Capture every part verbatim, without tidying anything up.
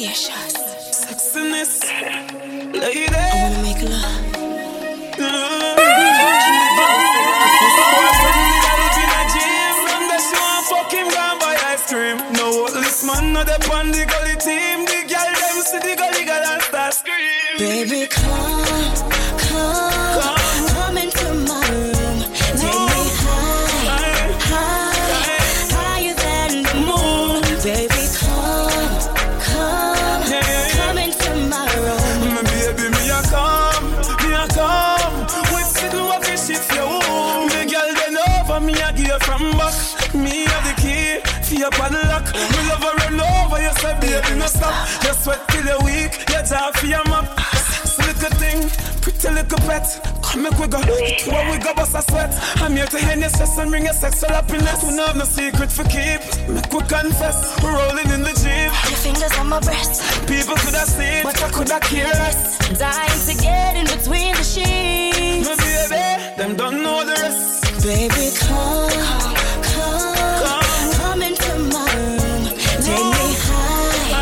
Delicious. Sexiness. Lady. I wanna make love. Mm-hmm. Fucking gone by ice cream. No this man, not the bandy gully team. The girl them see the gully girl and start scream. Baby, come, come, come, come into my room. Take me high, high, higher than the moon. Baby, come, come, yeah. come into my room. Baby, me a come, me a come. We sit do a fish it for you. The girl then over me a give from back. Me have the key for your padlock. Me love her run over. You say baby no stop. You sweat till you're weak. You talk for your map. Sexy little thing, pretty little pet. Come make we go, where we go bust a sweat. I'm here to end your stress and bring your sexual happiness. We don't have no secret for keep. Make we confess, we're rolling in the Jeep. Your fingers on my breast. People could have seen, but I could have cared less. Dying to get in between the sheets. My baby, them don't know the rest. Baby, come, come, come, come into my room. Take me high,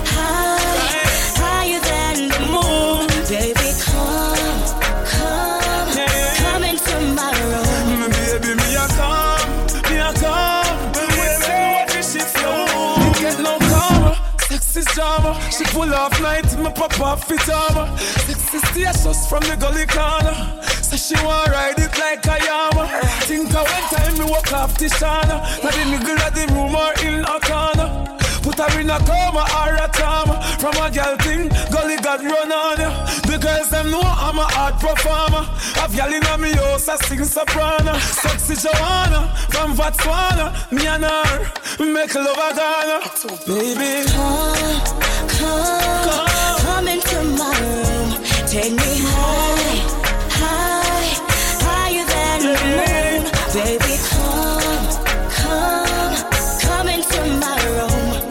high, higher than the moon. Baby, come, come, come into my room. Baby, me a come, me a come. We say what this shit flow. Me get no karma, sex is drama. She pull off night, me pop off it armor. Sex is status from the gully corner. So she want ride it like a yama. Think of one time me walk off the shana. Not in the middle of the room or in a corner. Put her in a coma or a trauma. From a girl thing, gully got run on ya. The girls them know I'm a hard performer. I've yell in a me house, I sing soprano. Sexy Joanna, from Botswana. Me and her, make love a Ghana. Baby, come, come, come, come into my room. Take me high, high, higher than the moon. Baby, come, come, come into my room.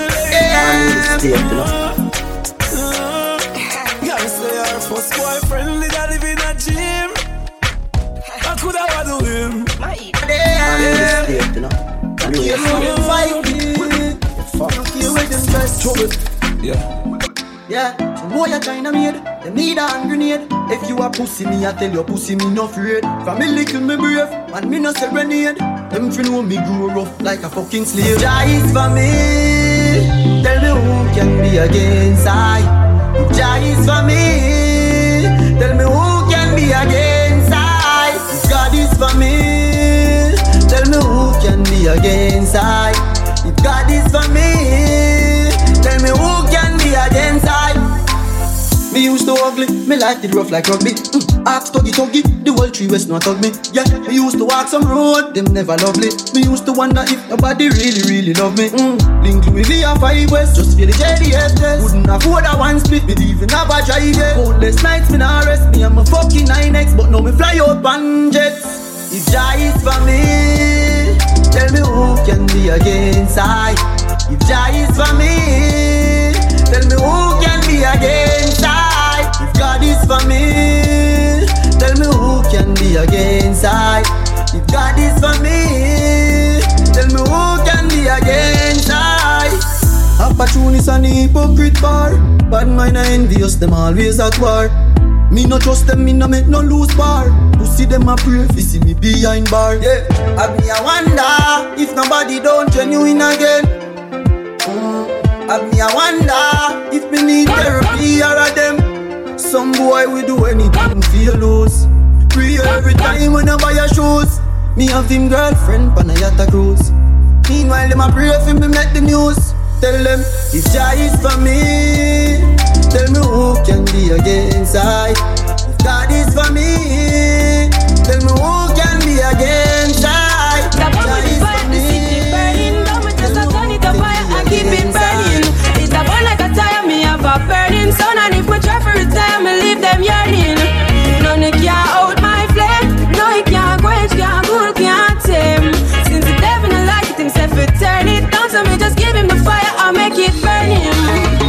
Gotta say her first boyfriend did I live in a gym. I could have do him. Yeah. Yeah, some boy a China made. Them need a hand grenade. If you a pussy, me I tell you pussy me no afraid. From me little me brave, and me no serenade. Them fi know me grow rough like a fucking slave. Jah is for me. Tell me who can be against I. If Jah is for me, tell me who can be against I. If God is for me, tell me who can be against I. If God is for me, tell me who can be against I. Me used to ugly, me life did rough like rugby. mm. Ask tuggy tuggy, the whole tree west not hug me. Yeah, me used to walk some road, them never lovely. Me used to wonder if nobody really, really love me. mm. Link Louis V and five west, just feel the J D S test. Wouldn't afford a one split, me even have a try it. Countless nights me nah rest, me and my fucking nine X. But now me fly out on jets. If Jah is for me, tell me who can be against I. If Jah is for me, tell me who can be against I. If God is for me, tell me who can be against I. If God is for me, tell me who can be against I. Opportunists and hypocrite bar. Bad mind and envious, them always at war. Me no trust them, me no make no loose bar. Pussy them a pray, fi see me behind bar. Yeah, I me a wonder if nobody don't genuine again. Mm. I me a wonder if me need therapy or a them. Some boy will do anything for you lose. Pray every time when I buy your shoes. Me have him girlfriend pan a yacht cruise. Meanwhile them a pray for me make the news. Tell them if Jah is for me, tell me who can be against I. If God is for me, tell me who can be against I. Jah is for me. The city burning, but me just a turn it up higher and keep it burning. It's a burn like a tire, me have a burning sun. And if we try for retire, me leave them yearning. None of can out my flame. No, it can't quench, can't cool, can't tame. Since the devil don't like it himself, it turn it down. So me just give him the fire, I'll make it burn him.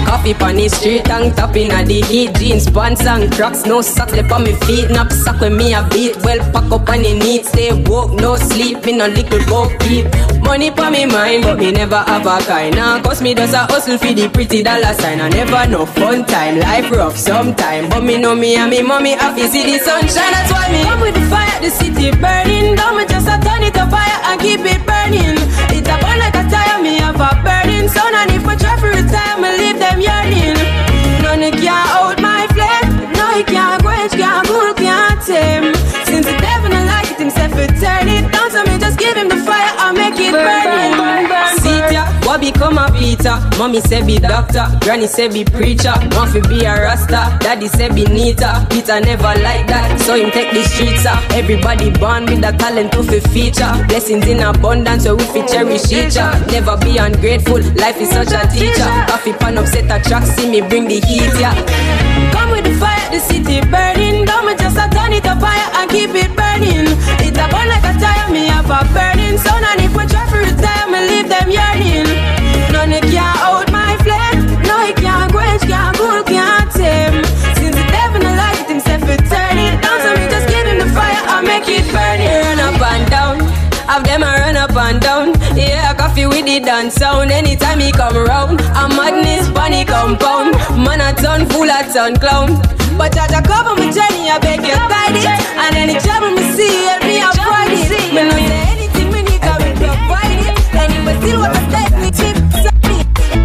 Coffee on the street and top in the heat. Jeans, pants and Crocs, no socks left on me feet. Knapsack with me a beat, well pack up on the neat. Stay woke, no sleep, me no little boat keep. Money pa me mind, but me never have a kind. Nah, cause me does a hustle for the pretty dollar sign. I never no fun time, life rough sometime. But me know me and me mommy happy see the sunshine. That's why me come with the fire, the city burning down. Me just a turn it to fire and keep it burning. It a burn like a tire, me have a burning sun. And if I try for retire, me leave them yearning. None of can't out my flame. No, he can't quench, can't cool, can't tame. Since the devil don't like it himself, he turn it down. So me just give him the fire and make it burning. See ya, what become a Peter? Mommy say be doctor, granny say be preacher. Want fi be a rasta, daddy say be neater. Peter never like that, so him take the streets up. Everybody born with a talent to fi feature. Blessings in abundance, so we fi cherish each other. Never be ungrateful, life is such a teacher. Coffee pan upset a track, see me bring the heat, yeah. Come with the fire, the city burning down. Me just a turn it to fire and keep it burning. It a burn like a tire, me have a burning sun. And if we try to retire, me leave them yearning. None of can't out my flame. No, he can't quench, can't cool, can't tame. Since the devil don't like it himself, he turn it down. So we just give him the fire and make it burning. Run up and down, have them a run up and down. Yeah, coffee with the dance sound. Anytime he come around, a madness panic compound. Man a ton full of ton clown. But I just cover my journey, I beg you guide it. And any trouble me see, help me avoid it. Me no say anything me need, I will provide it. And if I still want to stay, me keep saying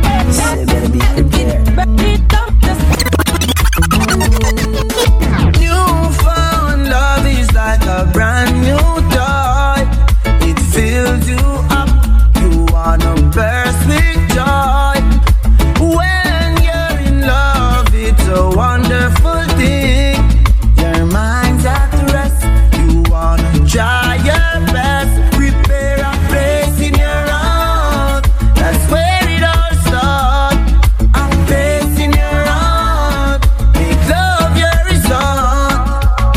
Newfound love is like a brand new toy. It fills you up, you wanna burst with joy. When you're in love, it's a wonderful thing. Your mind's at rest, you wanna try your best. Prepare a place in your heart, that's where it all starts. A place in your heart, make love your resort.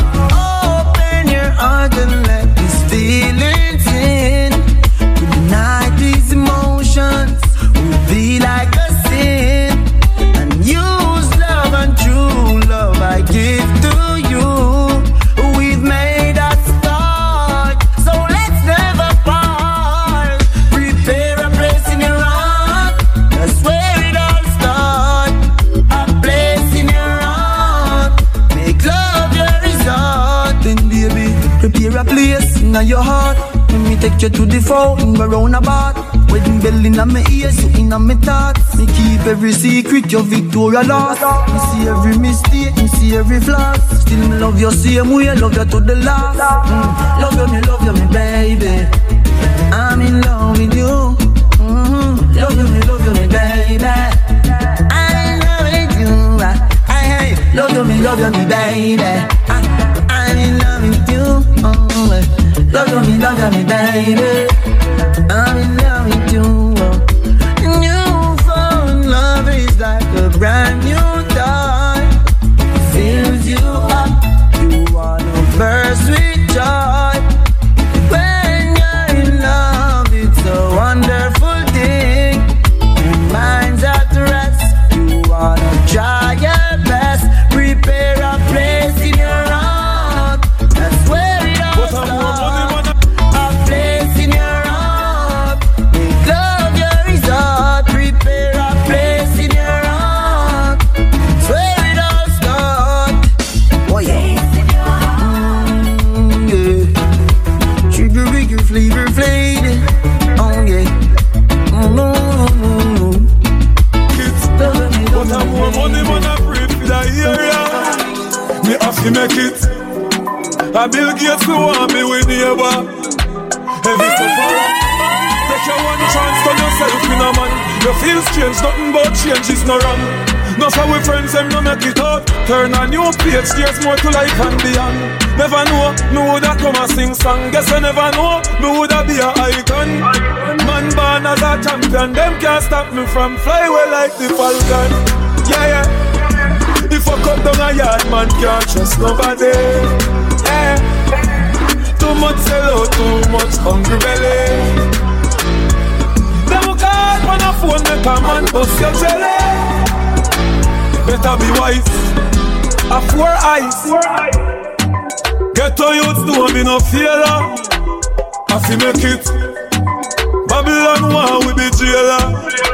Open your heart and let these feelings in. Tonight these emotions will be like a sin. And use love and true love I give to you. We've made a start, so let's never part. Prepare a place in your heart, that's where it all starts. A place in your heart, make love your resort. Then baby, prepare a place in your heart. Let me take you to the fountain, we're round about. Wedding bell in my ears, you in my thoughts. Me keep every secret, your Victoria lost. Me see every mistake, me see every flaw. Still me love you same way, love you to the last. Mm. Love you, me love you, me baby. I'm in love with you. Mm. Love you, me love you, me baby. I'm in love with you. I, I, I love you, me love you, me baby. I, I'm in love with you. Oh, love you, me love you, me baby. I'm in love with you. Newfound love is like a brand new toy. Fills you up, you wanna burst with joy. When you're in love, it's a wonderful thing. Your mind's at rest, you wanna try your best. Prepare a place in your heart, that's where it all starts. A place in your heart, make love your resort. Prepare a place in your heart, that's where it all starts. Oh yeah, mm, yeah. Sugar, rigor, flavor, flavor. Oh yeah, oh no, no, no. Kids, but I want money, man, I pray for the area. Me have to make it. I Bill Gates who want me with neighbor. Heavy so far. Take your one chance, turn yourself in a man. You feel strange, nothing but change is no wrong. No for we friends, them no make it out. Turn a new page, there's more to life and beyond. Never know, me woulda come and sing song. Guess I never know, me woulda be a icon. Man born as a champion, them can't stop me from fly away like the falcon. Yeah, yeah. If I come down a yard, man can't trust nobody. Yeah. Too much sell out, too much hungry belly. Them call on a phone, make a man bust your jelly. better be wise. A four eyes. Get to youths do me no failure. I fi make it. Babylon one we be jailer.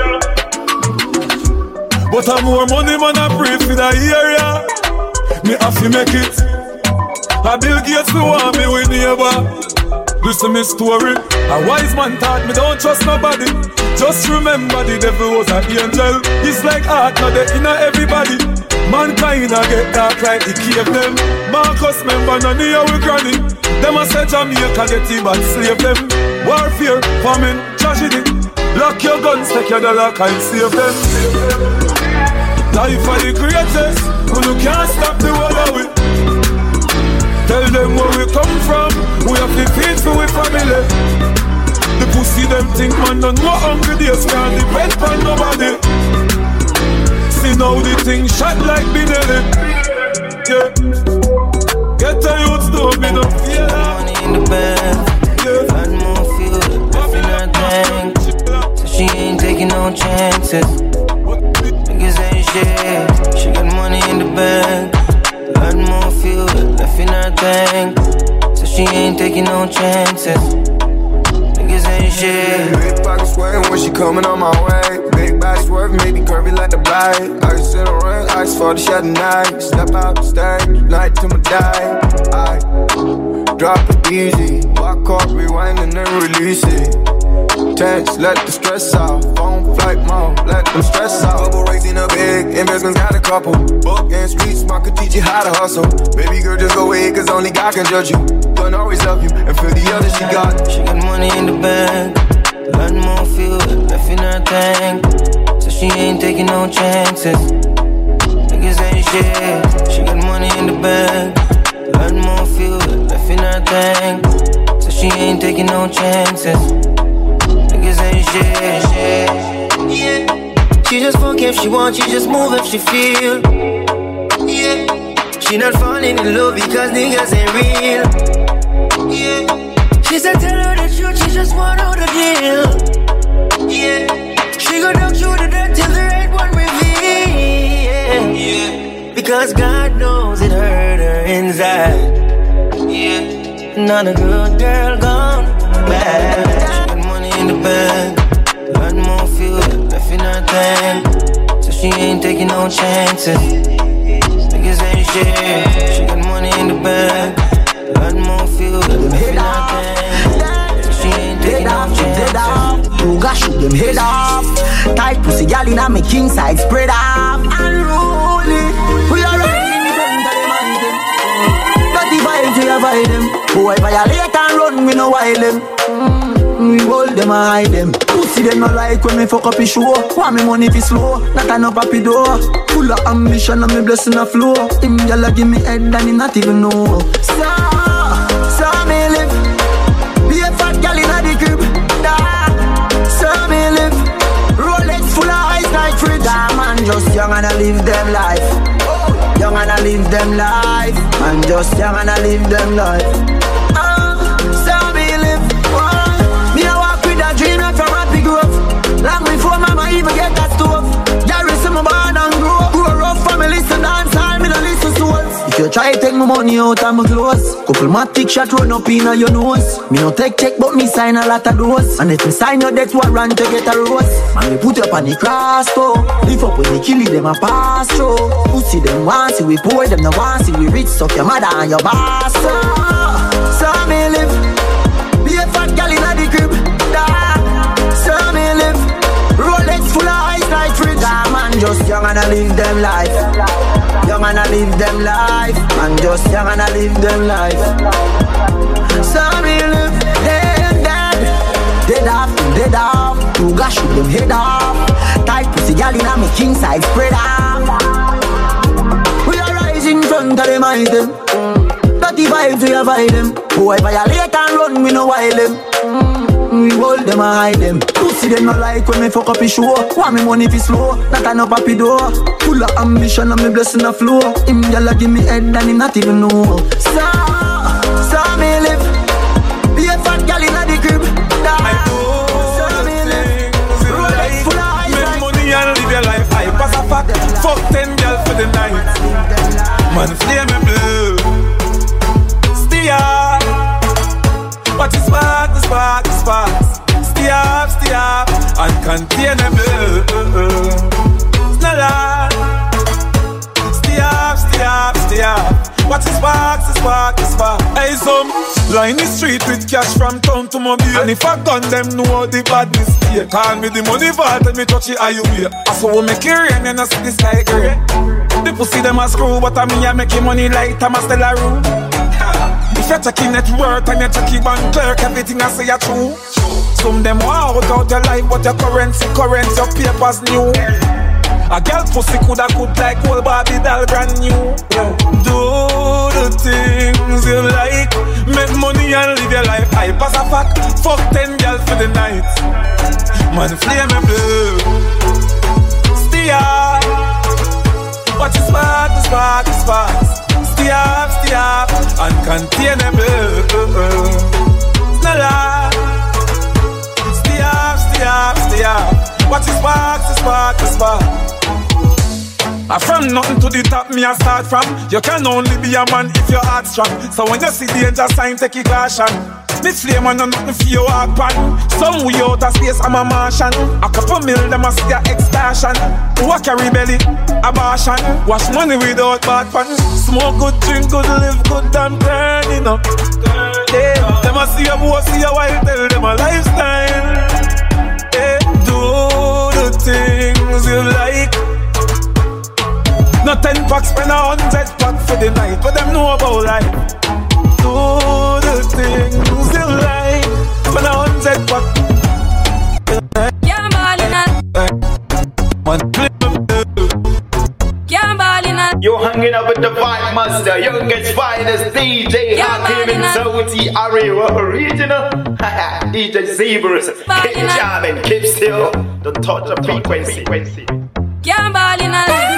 But I'm more money man I pray for the area. Me have to make it. A Bill Gates who want me with neighbor. Listen me story. A wise man taught me don't trust nobody. Just remember the devil was an angel. It's like art now they inna everybody. Mankind a get dark like the cave them. Marcus member none of we granny. Them a say Jamaica get it but slave them. Warfare, famine, tragedy. Lock your guns, take your dollar, can't save them. Life are the greatest, but you can't stop the world of it. Tell them where we come from, we have to feed for we family. The pussy them think man done what hungry days can't depend on nobody. See now the thing shot like Benelli. Yeah. Get the youths to be no fear. Money in the bank, yeah. Got more fuel, left in her tank. So she ain't taking no chances. Niggas ain't shit, she got money in the bank. Got more fuel, left in her tank. So she ain't taking no chances. Niggas ain't shit. Big pockets sweating when she coming on my way. Big body swerving, maybe curvy like the bite. I can sit around, ice for the shot tonight. Step out the stage, night to my die. I drop it easy, walk off, rewind and then release it. Tense, let the stress out. Phone flight mode, let them stress out. Bubble raising up big, investments got a couple. Book and street smart could teach you how to hustle. Baby girl, just go ahead, cause only God can judge you. Don't always love you, and for the other she got. She got money in the bank, got more fuel left in her tank. So she ain't taking no chances. Niggas ain't shit. She got money in the bank, got more fuel left in her tank. So she ain't taking no chances. Niggas ain't shit, shit. Yeah. She just fuck if she want, she just move if she feel. Yeah. She not falling in love because niggas ain't real. Yeah. She said tell her the truth, she just want out the deal. Yeah. She go down through the dirt till the right one reveal. Yeah. Because God knows it hurt her inside. Yeah. Not a good girl gone bad. In the bank, got more fuel left in her tank. So she ain't taking no chances. Niggas ain't shit. She got money in the bank, got more fuel left in her tank. So she ain't taking no chances. Ruga shoot them head off. Tight pussy gal inna me king side spread off. Unruly, we are rising from the mountain. Dirty vibes we avoid them. Boy violate and run, we no wild them. We hold them and hide them. Pussy them no like when me fuck up his show. Want me money fi slow, not a no papi door. Full of ambition and me blessing a flow. Him gyal give me head and he not even know. So, so me live. Be a fat gyal inna the crib. Da, so me live. Rolex full of ice like fridge. Da man just young and I live them life. Young and I live them life. Man just young and I live them life. Dream like from happy growth. Long before mama even get that stove. Gary see me born and grow. Grow rough family listen dance all me no listen souls. If you try take my money out of my clothes, couple matic shot run up in your nose. Me no take check but me sign a lot of those. And if me sign your debt warrant to get a rose. Man me put up on the cross toe. Lift up when they kill it them a pass through. Pussy them want see we poor them no want see we rich. Suck your mother and your boss. So, so me live. Be a fat gal inna the crib. So me live. Rolex full of ice like fridge. Ah, man just young and I live them life. Young and I live them life. Man just young and I live them life. So me live. Dead, dead. Dead off, dead off. You got shoot them head off. Tight pussy gal inna me king side spread off. We are rising front of them hide them. Dirty vibes we avoid them. Boy violate and run we no wild them. We hold them and hide them. Pussy them no like when me fuck up his show. Want me money fi slow, not a no papi door. Full of ambition and me blessing a flow. Him gyal give me head and he not even know. So, so me live. Be a fat gyal inna the crib. I know. So me live. Rolex full of ice. Make money and live your life. I pass a fact. Fuck ten gyal for the night. Man, flame me blue. Stay up. What is spark, the spark, the sparks. Stay up, stay up. Uncontainable. It's not loud. Stay up, stay up, stay up. What is spark, the spark, the spark. Hey, some line the street with cash from town to mobile. And if I gun them, know the badness here. Call me the money vault and me touch it, are you here? I saw me make it rain and I see the sky grey. The pussy them a screw, but I me I make money like I'm a stellar room. If you're checking net worth and you're checking bank clerk, everything I say are true. Some them want out your life, but your currency, currency, your papers new. A girl pussy coulda good like old Barbie doll brand new. Do the things you like, make money and live your life. I pass a fact, fuck ten girls for the night. Man, flame me blue. Stay up. What is spark, the spark, the sparks. Stay up, stay up. Uncontainable. No lie. Stay up, stay up, stay up. What is spark, the spark, the spark. I from nothing to the top, me I start from. You can only be a man if your heart strong. So when you see danger sign, take it caution. This flame and nothing for your walk pan. Some way out of space, I'm a Martian. A couple mil, them a see a extortion. Who carry belly, abortion. Wash money without bad pan. Smoke good, drink good, live good, and turning up. Yeah, them a see a boy, see a wife, tell them a lifestyle. Yeah, do the things you like. No ten packs, spend a hundred pack for the night. But them know about life. Do the things you like. Spend a hundred pack. Can't ball in a. Can't ball in a. You're hanging up with the Vibe Master, youngest finest D J out here in Saudi Arabia original. D J Zebrus, keep jamming, keep still. Don't touch the frequency. Can't ball in a.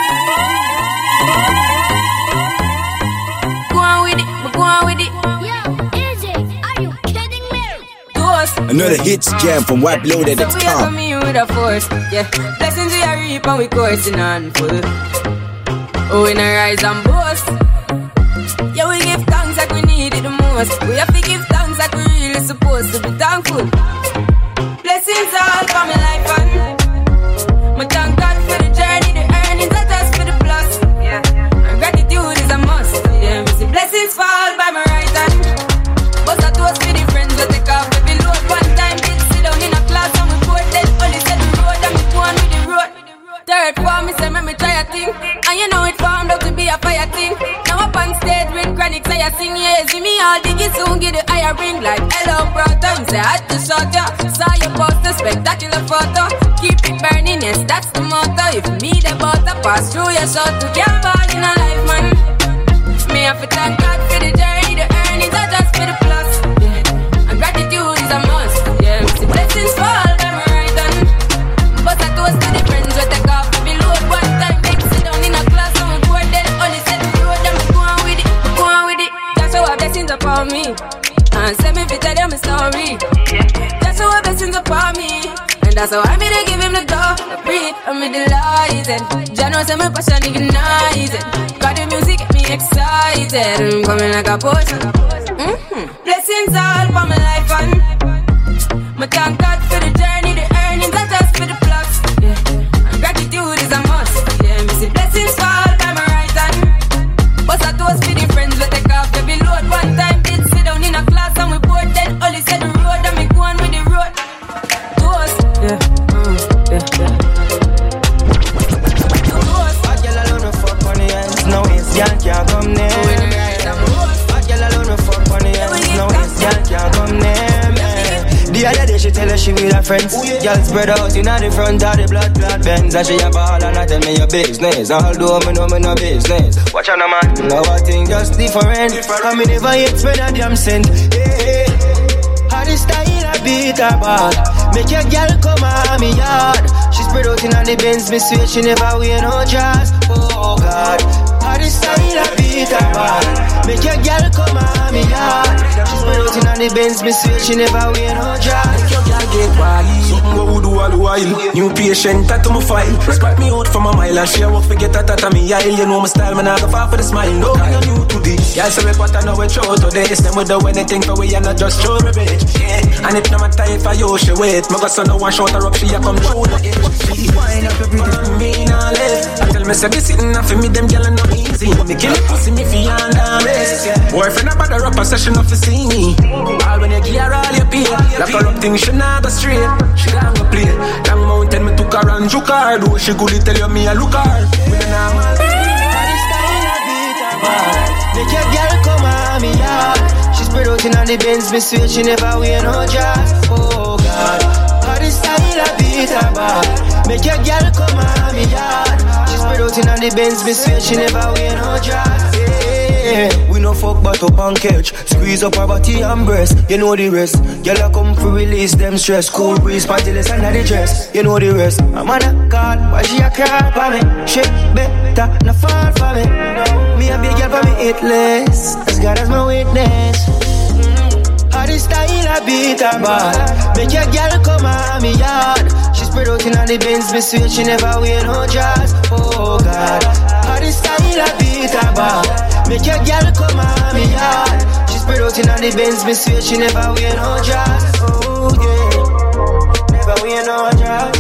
Another hits jam from White Loaded at so the top. We are coming with a force, yeah. Blessings we are reap and we coursing on full. Oh, we not rise and boast. Yeah, we give thanks like we need it the most. We have to give thanks like we really supposed to be thankful. Blessings all for my life and my thank God for the journey, the earnings, not just for the plus. Yeah, and gratitude is a must. Yeah, we see blessings fall by my right hand. But I toast for the friends that take off every load. One time did sit down in a class and we poured that only said the road and we go on with the road. Third form, me say me me try a thing, and you know it formed out to be a fire thing. Now up on stage with chronic say I sing, yeah. See me all diggy soon get the higher ring like hello brother. Say I had to shot ya, saw your poster, spectacular photo. Keep it burning, yes that's the motto. If me the butter pass through your shot to can't ball in a life man. Me have to thank God for the journey, the earnings are just for the plus. Yeah, and gratitude is a must. Yeah, see blessings fall by my right hand. But I toast to the friends we take off every load. One time they sit down in a class and we pour them only set the road and we go on with it, we go on with it. That's how our blessings upon me. And send me to tell them a story. That's how our blessings upon me. And that's how I mean to give him the door. Free, I'm with the lies. And Jah knows I'm a passion ignited. Got the music get me excited. I'm coming like a potion. Mm-hmm. Blessings all for my life and my thank God for the journey, the earnings are just for the plus. Yeah, and gratitude is a must. Yeah, me see blessings fall by my right hand. But I toast for the friends we take off every load. One time did sit down in a class and we poured then only said the road and we go on with the road. Toast. Yeah, mm, yeah, yeah. Bad girl alone no fuck on the ends. No waste, y'all can't come near. Bad girl alone no fuck on the ends. No waste, y'all can't come near. The other day she tell her she with her friends. Y'all spread out in the front of the blood blood bends. And she a ball and I tell me your business. Although me know me no business. Watch out no man, now I think just different. I me never yet spend a damn cent. Hey, how the style I beat her bad. Make your girl come on me yard. She spread out in the Benz, me swear she never wear no dress. Oh God, how the style I beat beat her bad. Make your girl come on me yard. She's been out in on the Benz, me swear she never wear no dress. Make your girl get wild. Something what we do all the while. New patient, tattoo my file. Spot me out from a mile and she walk forget that at me aisle. You know my style, man, I go far for the smile. No, I'm new to this. Yeah, so we put on our show today. Them we do anything for we and not just show me bitch. Yeah, and if no matter if I yo, she wait. My son no one shot her up, she a come through the edge. She wind up everything me now left. I tell me say this sitting up for me, them gyal not easy. Me kill it pussy, me fi under rest. Boyfriend a bother up a session of to see me. All when you gear all you pay. Like her up thing, she not go straight. She can't go play. Long mountain, me took her and juke her. Do she good, tell you me a look her. With a normal make your girl come on me yard. She spread out in on the Benz, me swear she never wear no dress. Oh God, how this style I beat her bad. Make your girl come on me yard. She spread out in on the Benz, me swear she never wear no dress. Yeah, we no fuck but up and catch. Squeeze up her body and breast. You know the rest. Girl I come to release them stress. Cool breeze, pantiless under the dress. You know the rest. I'm on a call, why she a cry for me? Shit better, no fall for me. Me a big girl for me hitless. As God as my witness. Mm-hmm. How this style I beat her bad. Make your girl come on me yard. She spread out in on the Benz, me swear she never wear no dress. Oh God, how this style I beat her bad. Make your girl come on me yard. She spread out in on the Benz, me swear she never wear no dress. Oh yeah, never wear no dress.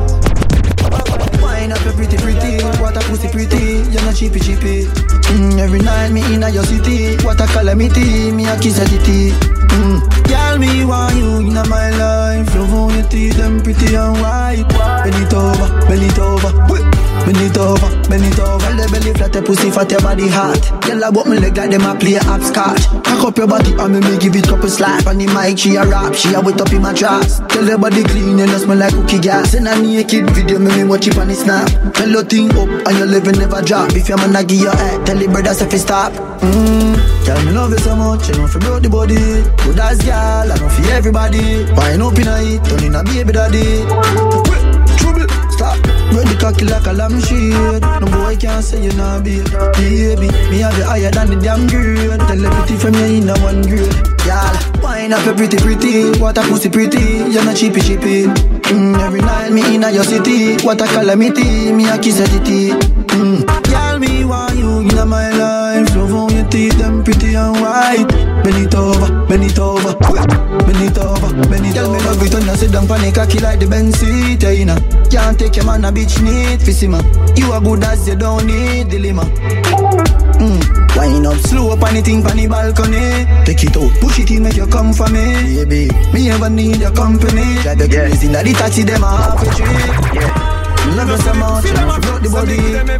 Wine up your pretty pretty, what a pussy pretty, you're not cheapy cheapy. Mm, every night me in a your city, what a calamity, me a kiss a titty. Mm, girl me want you in my life, love on your teeth, them pretty and white. Bend it over, bend it over, bend it over, bend it over. Tell the belly flat, your pussy fat, your body hot. Girl I walk me leg like them a play hopscotch. Cock up your body and me me give it couple slap. On the mic she a rap, she a wet up in my traps. Tell the body clean, you know smell like cookie gas. Send a naked video, me me watch it on the snap. Tell your thing up and your living never drop. If your man a give your head, tell the brothers if you stop. Mmm, tell me love you so much, you know fi broke the body. Good as girl, I know fi everybody. Wine up in a heat, turn in a baby daddy. Trouble, stop. Run the cocky like a lamb shade. No boy can't say you nah babe. Baby, me have you higher than the damn grade. Tell the pretty from you in a one grade. Y'all, wine up your pretty pretty. What a pussy pretty, you're not cheapy cheapy. Mm, every night me in a your city. What a calamity, me a kiss a titty. Mm, girl me want you in my life. Love on your teeth, them pretty and white. Bend it over, bend it over, bend it over, bend it over. Tell me love it when I sit down for the cocky like the Benz seat, yeah, you know. Can't take your man a bitch need for see man. You are good as you don't need dilemma. Mm, wind up slow up anything on the balcony. Take it out, push it in, make you come for me, baby. Me ever need your company. Drive your girls in the taxi, them a half a trip. Yeah, love you so much, you know, broke the body.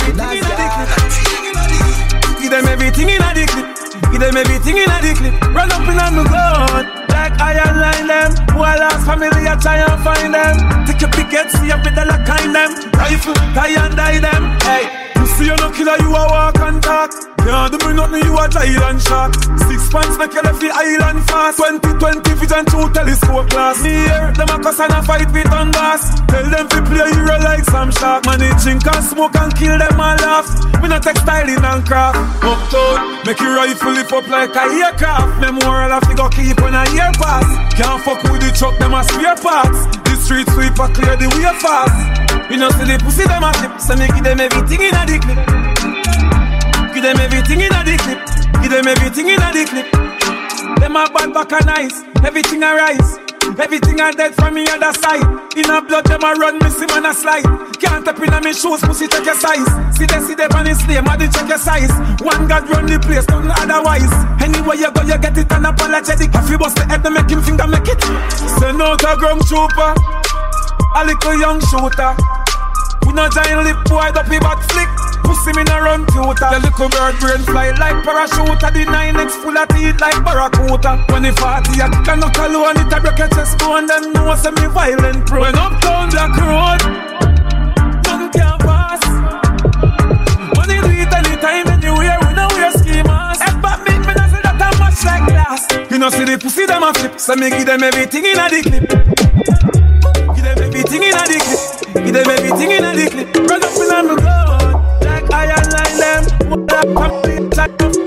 Give them everything in a the clip. Give them everything in a the clip. Run up in on the gun. Like I align them. Who I lost family, I try and find them. Take your pickets, see a bit of like kind them. Rifle, tie and die them. Hey, you see you no killer, you a walk and talk. Yeah, do me nothing, you a giant shark. Six pants make you left the island fast. Twenty, twenty vision, two telescope glass. Me here, them a cuss and a fight with on gas. Tell them to play hero like some shark. Man, they drink and smoke and kill them and laugh. Me not textiling and craft. Uptown, make your rifle lift up like a aircraft. Memorial I figure keep when a year pass. Can't fuck with the truck, them a spare parts. The street sweeper clear the way fast. Me not see the pussy, them a clip. So me give them everything in a the clip. Give them everything in a the clip. Give them everything in a the clip. Them a bad back and nice. Everything a rise. Everything a dead from me other side. In a blood them a run, missing man a slide. Can't tap in a me shoes, pussy check your size. See they see them on his slave, man they check your size. One God run the place, nothing otherwise. Anywhere you go you get it unapologetic. If you bust the head, they make him finger make it. Send out a grum trooper, a little young shooter. We no giant lip boy, up he back flick. Pussy me no run tutor. The little bird brain fly like parachute. The nine X full of teeth like barracuda. When he party, I kick a knuckle alone. It a break a chest bone. Them know say me violent pro. When uptown Black Road, nothing can pass. When he do it anytime, anywhere, we no wear ski mask. Head back me, me no say that I'm much like glass. You know see the pussy them a flip. So me give them everything in a the clip. Give them everything in a the clip. Give them everything in a the clip. Run up in on the road. I align them. What up, complete like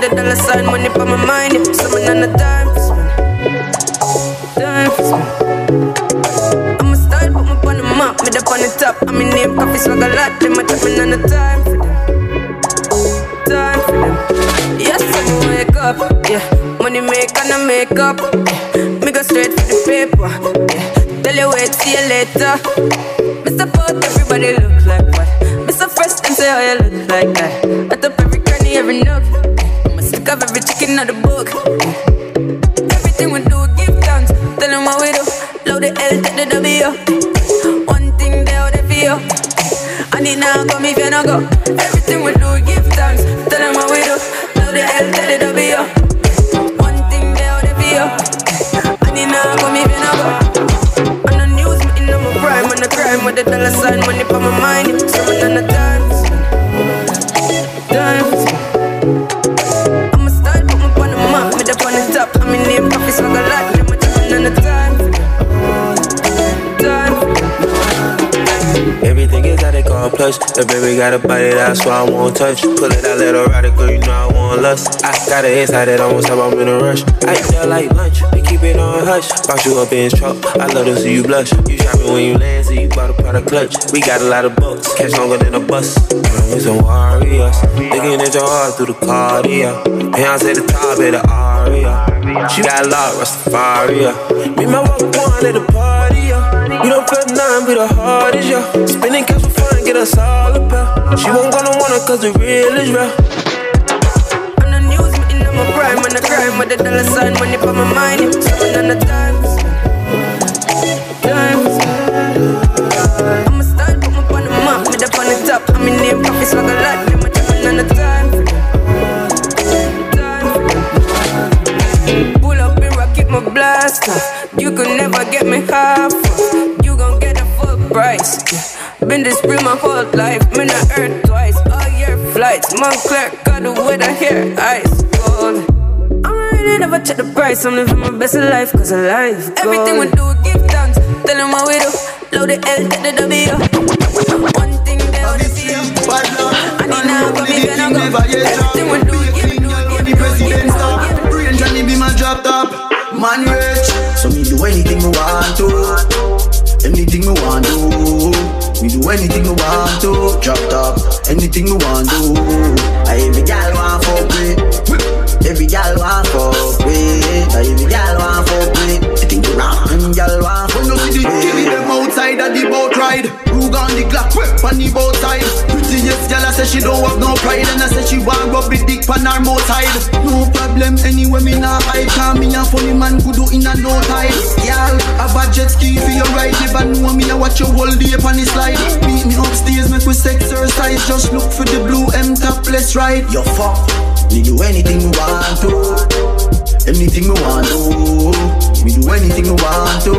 with a dollar sign, money for my mind. Yeah. So I'm on the time for spend. Time for spend. I'm a style, put me on the map, me up on the top. I'm in name, coffee swag a lot. Them a top, me on the time for them. Time for them. Yes, I wake up. Yeah, money make and I make up. Yeah. Me go straight for the paper. Yeah, tell you wait, see you later. Me support everybody look like what? Me so fresh and say how you look like that. I top every cranny, every nook. I'm a stick of every chicken out the book. Everything we do, give thanks. Tell them what we do. Load the L, take the W. One thing they out there for you. I need now come if you not go. Everything we do, give thanks. Tell them what we do. Load the L, take the W. One thing they out there for you. I need now come if you not go. On the news, me in my prime. On the crime with the dollar sign, money for my mind. So I'm on the time. Time. I'm a style, put me on the map. Me up on the top. I'm in name, coffee swag a lot. Them a talking on the time. Time. Everything is how they call plush. The baby got a body, that's why I won't touch. Pull it out, let her ride it, girl, you know I want lust. I got an inside that almost time I'm in a rush. I eat that like lunch, we keep it on hush. Box you up in his truck, I love to see you blush. You shopping when you land, so you bought a product clutch. We got a lot of bucks, catch longer than a bus. We some warriors, looking at your heart through the cardio. Beyonce the top of the aria. She got a lot, Rastafaria. Me my walk one at the party, yeah. We don't feel none, but the heart is yeah. Spending cash for fun, get us all a pair. She won't gonna want it cause the real is real. On the news, me in my prime. On the crime with the dollar sign, money for my mind. So I'm on the time. Time. I'm a style, put me on the map. Me up on the top. I'm in name, coffee swag a lot. Me talking on the time. Time. Pull up and rock, keep my blast off. You could never get me half off. You gon' get a full price. Yeah. Been this real my whole life. Me not earth twice. All year flights. Montclair got the weather here. Ice cold. I'm ready, never check the price. I'm living my best life, cause I life gold. Everything we do, give thanks. Tell them what we do. Load the L, take the W. One thing they all see you. I need now, but me gonna go. Everything we do, give, do, give, do, give, do. Brain Johnny be my drop top. Man rich. So me do anything me want to. Anything me want to. Me do anything me want to. Drop top. Anything me want to. I every gal want fuck with. Every gal want fuck with. I every gal want fuck with. I think you wrong. And gal want fuck with. When you see the T V them outside of the boat ride. Rug on the clock, whip on the boat side. Prettiest gal I say she don't have no pride. And I say she want rub the dick on her mouth side. No problem anyway me nah hide. Cause me a funny man could do in a no time. Girl, have a jet ski for your ride. Never know me I watch you all day upon the slide. Meet me upstairs, make we exercise. Just look for the blue M topless ride. You fuck, me do anything you want to. Anything you want to. Me do anything you want to.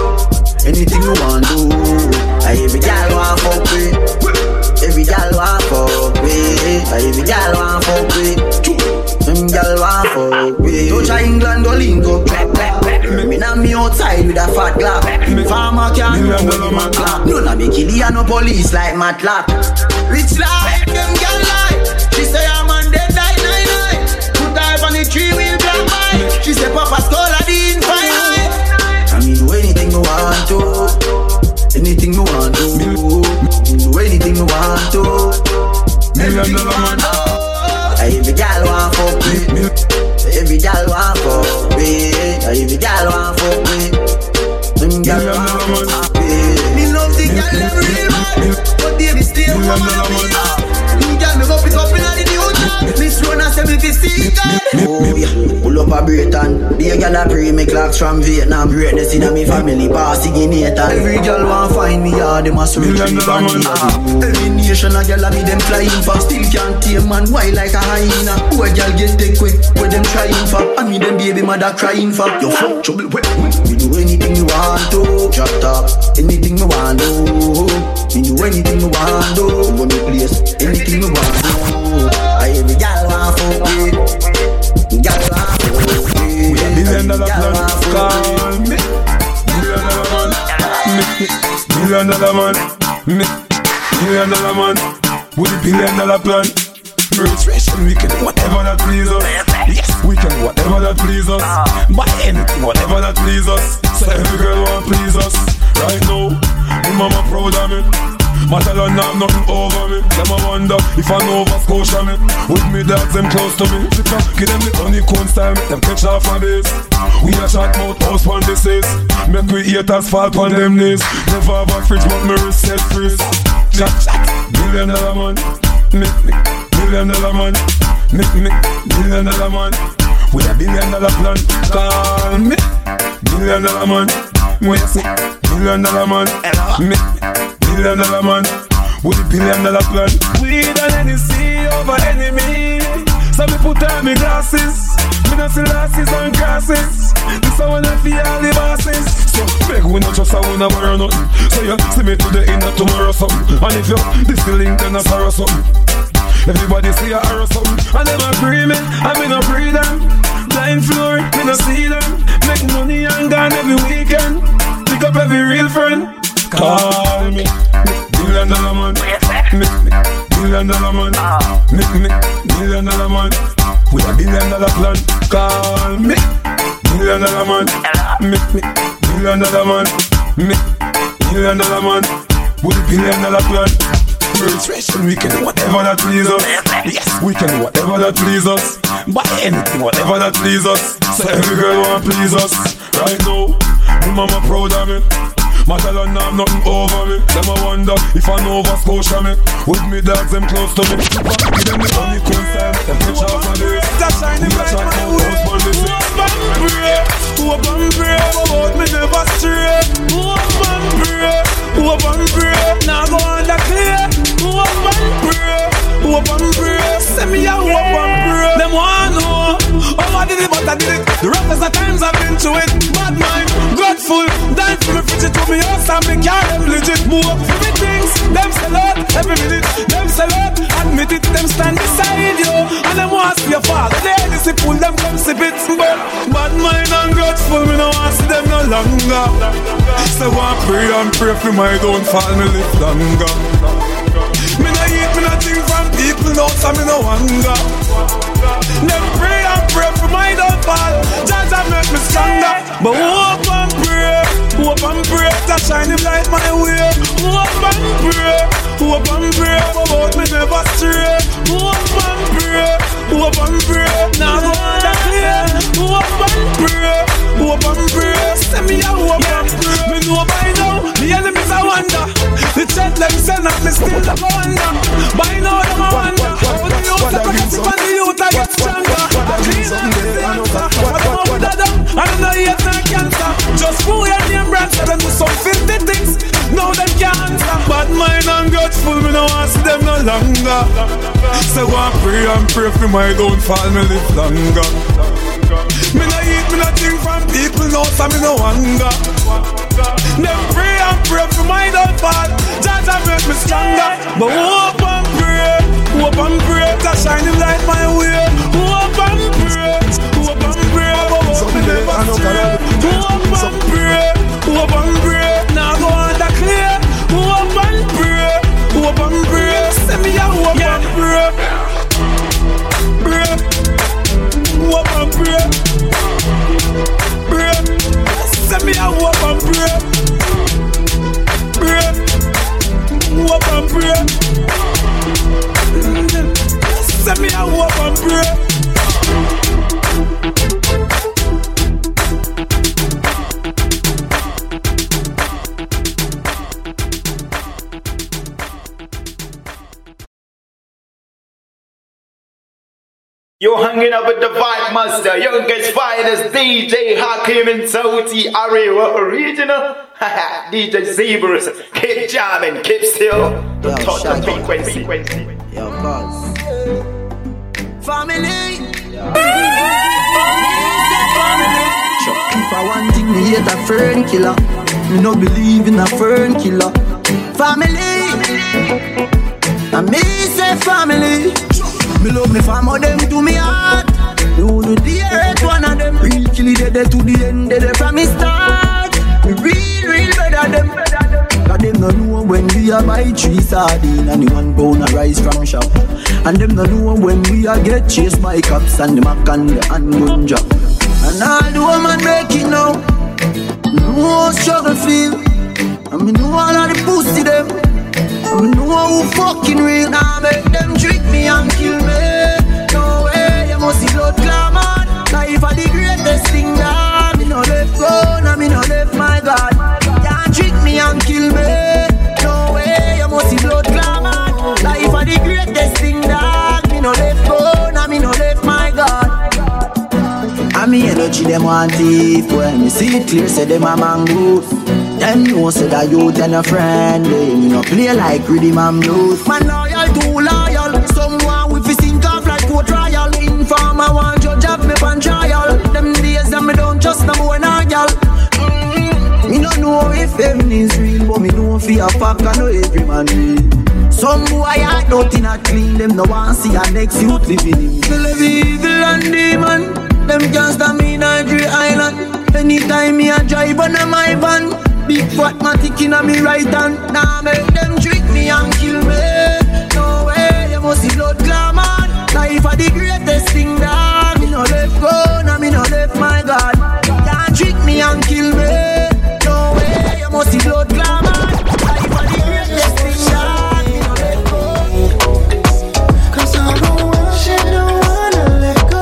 Anything you want to. I every gal want fuck with. Every gal want fuck with. I every gal want fuck with. Them gal want fuck with. Touch a England or link up. Me nah me outside with a fat glove. Farmer can't do money man clap. None of me kill ya no police like Matlock. Rich life, them gal like. She say I'm on dead nine nine nine. Put her on the three wheel black bike. She say Papa stole a the infinite. I mean do anything me want to. Anything me want to. Me do anything me want to. Anything me want to. Every gal want fuck with. Every gal want fuck with. Every gal want fuck with. Them gal want fuck with. Me love the gal them real bad, but baby still woman. Me gal me go pick up inna the new job. Miss Rona say me fi see God. Oh yeah, pull up a Britain. Be a gal a pray me clocks from Vietnam. Greatness inna me family, passing in Nathan. Every gal want find me hard, them a search me for me. Every nation a gal a be them flying for. Still can't tame man, why like a hyena? Who a gal get take quick, what them trying for? I mean them baby mother crying for. You fuck trouble, wait, me do anything you want to. Drop top, anything you want to. Me do anything you want to. Go me place, anything you want to. I every gal want fuck with. Gal want fuck with. Million dollar plan, call me. Million dollar man, me. Million dollar man, me. Million dollar man, with a billion dollar plan. Registration, we can do whatever that please us. Yes, we can do whatever that please us. Buy anything, whatever that please us. So every girl want please us. Right now, my mama proud of me. My tell her now nothing over me. Them I wonder if I know Nova Scotia me. With me dogs them close to me. Give them the honeycomb style, make them catch off my base. We a chat mouth house on this is. Make we haters fall on them knees. Never have a fridge but me wrist set freeze. Chat chat, million dollar man. Make me, million dollar man. Make me, million dollar man. With a billion dollar plan. Call me, million dollar man. Wait, million dollar man. Make me, million dollar man. With a billion dollar plan. We done any see over enemy. So me put on me glasses. Me no see lasses and grasses. This I wanna feel all the bosses. So beg we not just a wanna borrow nothing. So you see me today in a tomorrow something. And if you this the link then I borrow something. Everybody see a arrow something. And them agree me, I me no free them. Blind floor, me no see them. Make money and gone every weekend. Pick up every real friend. Call me, million dollar man. Make me, million dollar man. Make me, million dollar man. With a billion dollar plan. Call me, million dollar man. Make me, million dollar man. Make million dollar man. With a billion dollar plan. Registration, we can do whatever that please us. Yes, we can do whatever that please us. Buy anything, whatever that please us. So every girl want please us. Right now, my mama proud of me. My tell her now nothing over me. Them I wonder if I know Nova Scotia me. With me dogs them close to me. Give them the honey constant. Them catch off my days. That shiny bright my way. Hope and pray, hope and pray. About me never stray. Hope and pray, hope and pray. Now go on the clear. Hope and pray, hope and pray. Send me a hope and pray. Them want know how I did it, but I did it. The roughest of times I've been to it. Bad mind, grateful, dying for me, fridge it to me. House and me car, them legit move up for me things. Them sell out every minute. Them sell out, admit it. Them stand beside you and them want to see your father. They just pull them come sip it. But bad mind and grateful, me no want to see them no longer. So I pray and pray for my downfall, me live longer. Me no eat, me no think from people, no, so me no hunger. Them pray and pray for my downfall. Judge and make me stronger. But hope and pray, hope and pray. That shining light my way. Hope and pray, hope and pray. About me never stray. Hope and pray, hope and pray. Now go on the clear. Hope and pray, hope and pray. Send me a hope and pray. Me know by now, the enemies I wonder. The chat them send up, me still a go under. By now them I wonder. How the youth are progressive and the youth are get stronger. I clean up the answer. What am I with a dumb? I don't know yet no cancer. Just who your name brand so them do some filthy things. Now them can't answer. Bad mind and grateful, me no want see them no longer. So go and pray and pray for my downfall, me live longer. Me no eat, me no think from people, no, so me no hunger. Them pray and pray for my downfall. Judge and make me stronger. But hope and pray, hope and pray. That shining light my way. Hope and pray, hope and pray. But hope me never stray. Hope and pray, hope and pray. Now go on the clear. Hope and pray, hope and pray. Send me a hope and pray. Pray, hope and pray. Pray, send me a hope and pray. Pray, hope and pray. Send me a hope and pray. You're hanging up with the Vibe Master, youngest finest D J Hakim and Saudi Arabia original. D J Zebrous, keep jamming, keep still. Don't touch the frequency. Yo, cuz. Family. If I want thing, me hate a fern killer. Me no believe in a fern killer. Family. And me say family. Me love me family, them to me heart. Me wanna dear one of them. Real kill it, dead to the end, dead from me start. Me real, real better them. Cause them no know when we a buy three sardine and the one pound of rice from shop. And them no know when we a get chased by cops and the mac and the handgun job. And all the woman make it now, no struggle feel. And me know all of the pussy them, and me know who fucking real. Now make them trick me and kill me. No way, you must see blood clamor. Life are the greatest thing now. Me no left go, now me no left my God. Can't trick me and kill me. No way, you must see blood clamor. Life are the greatest thing now. Me no left go, now me no left my God. And me energy them want thief. When me see it clear, say them a mangoes. Them know say that you and a friend. Me no play like rhythm and blues. Man loyal, too loyal. Someone with his sink off like court trial. Informer want judge up me pan trial. Them days that me don't trust no boy nor girl. Mm-hmm. Me no know if heaven is real, but me know fi a fuck I know every man real. Some boy ain't nothing a clean. Them no want see a next youth living in. Kill every evil and demon. Them can't stop me in a Dre Island. Anytime me a drive on a my van, big fat matic in a me right hand. Now make them trick me and kill me. No way, you must see blood clamor. Life are the greatest thing that. Me no left go, now me no left my God. Can't trick me and kill me. No way, you must see blood clamor. Life are the greatest thing that. Me no let go. Cause I'm the one she don't wanna let go.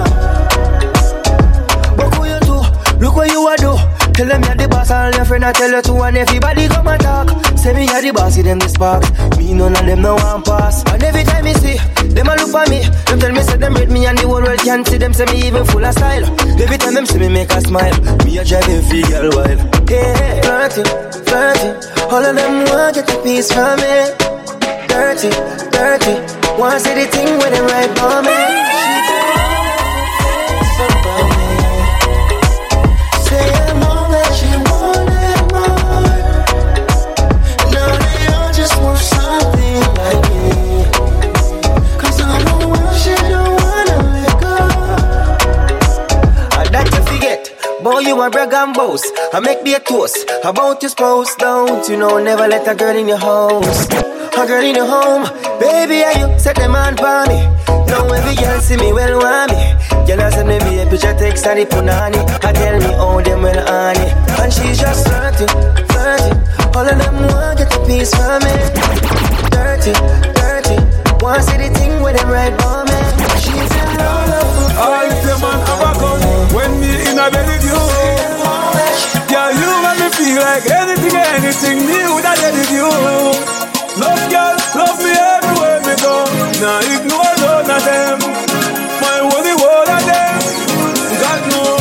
What could you do? Look what you a do. Tell them you're the boss, all your friends I tell you to. And everybody come and talk. Say me you're the boss, see them the spark. Me none of them no one pass. And every time you see them a look for me, them tell me say them rate me and the whole world can't see them. Say me even full of style. Every time them see me make a smile, me a drive every girl wild. Yeah, flirty, flirty. All of them want get a piece from me. Dirty, dirty. Want see the thing when they right for me. She tell me about me. Say I'm all that she wanted more. Now they all just want something like me. Cause I'm the one she don't wanna let go. I that you forget. Boy, you a brag and boast. I make me a toast about your spouse. Don't you know, never let a girl in your house. A girl in your home. Baby, are you set them on for me? Now every girl see me well want me. Girl I send me a picture text and the punani. I tell me all them well on it. And she's just flirty, flirty. All of them want get a piece from me. Dirty, dirty. Want see the thing with them right for me. She's in love. All if your man have a gun when me in a bed with you. Girl, you make me feel like anything, anything new that I did you. Love girl, love me everywhere me go. Now ignore none of them. My only word of them. God know.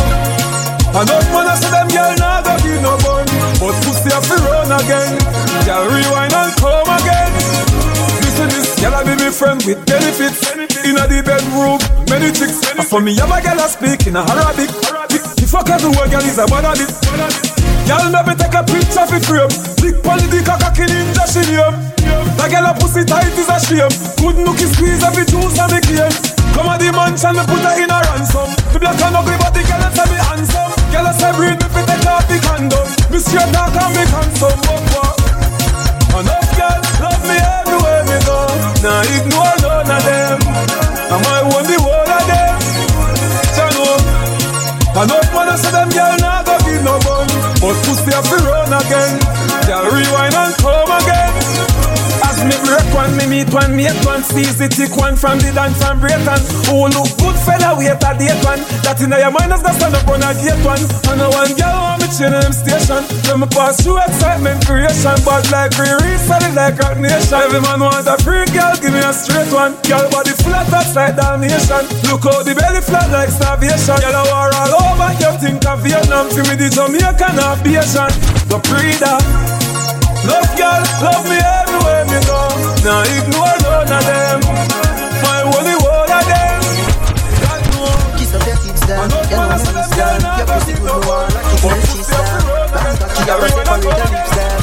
I don't wanna see them girl now go give no bun. But pussy have to run again. Girl rewind and come again. Listen this, girl I be my friend with benefits. Inna the bedroom, many chicks. And for me, I'm a girl I speak in a Arabic. The fuck everywhere girl is a bad this. Girl maybe take a picture for frame. Big politics a cocky ninja she name. The girl a pussy tight is a shame. Good nookie squeeze every juice and the game. Come on the mansion me put her in a ransom. The black and ugly but the girl a say me handsome. Girl a say breed me fit take off the condom. Me straight dark and me handsome. But what? Enough girl love me everywhere me go. Now ignore none of them. Am I want the whole of them? Channel. Enough wanna see them girl now go give no bun. But pussy have to run again. Girl rewind and come again. As me break one, me meet one, mate one. Seize the tick one from the dance from Brayton. Who look good fella wait a date one. That in your mind is the stand up on a gate one. And no one girl want me chain in them station. Let me pass through excitement creation. But like free reselling like Rock Nation. Every man want a free girl, give me a straight one. Girl body flat that's like damnation. Look how the belly flat like starvation. Girl I war all over, you think of Vietnam. Feel me the Jamaican aviation. The breeder. Love girl, love me everywhere me go. Now ignore none of them. My only word of them. God know. Kiss up your tips down. You know me lips down. Your pussy good no one like it's when she's down. Back back you are separate your lips down.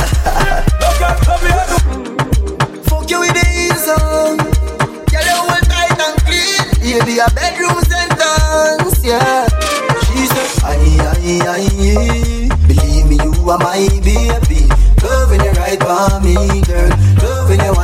Love girl, love me everywhere. Fuck you with the heels on. Girl you hold tight and clean. You be a bedroom sentence, yeah. She said, aye, aye, aye. Believe me, you are my baby. Love in your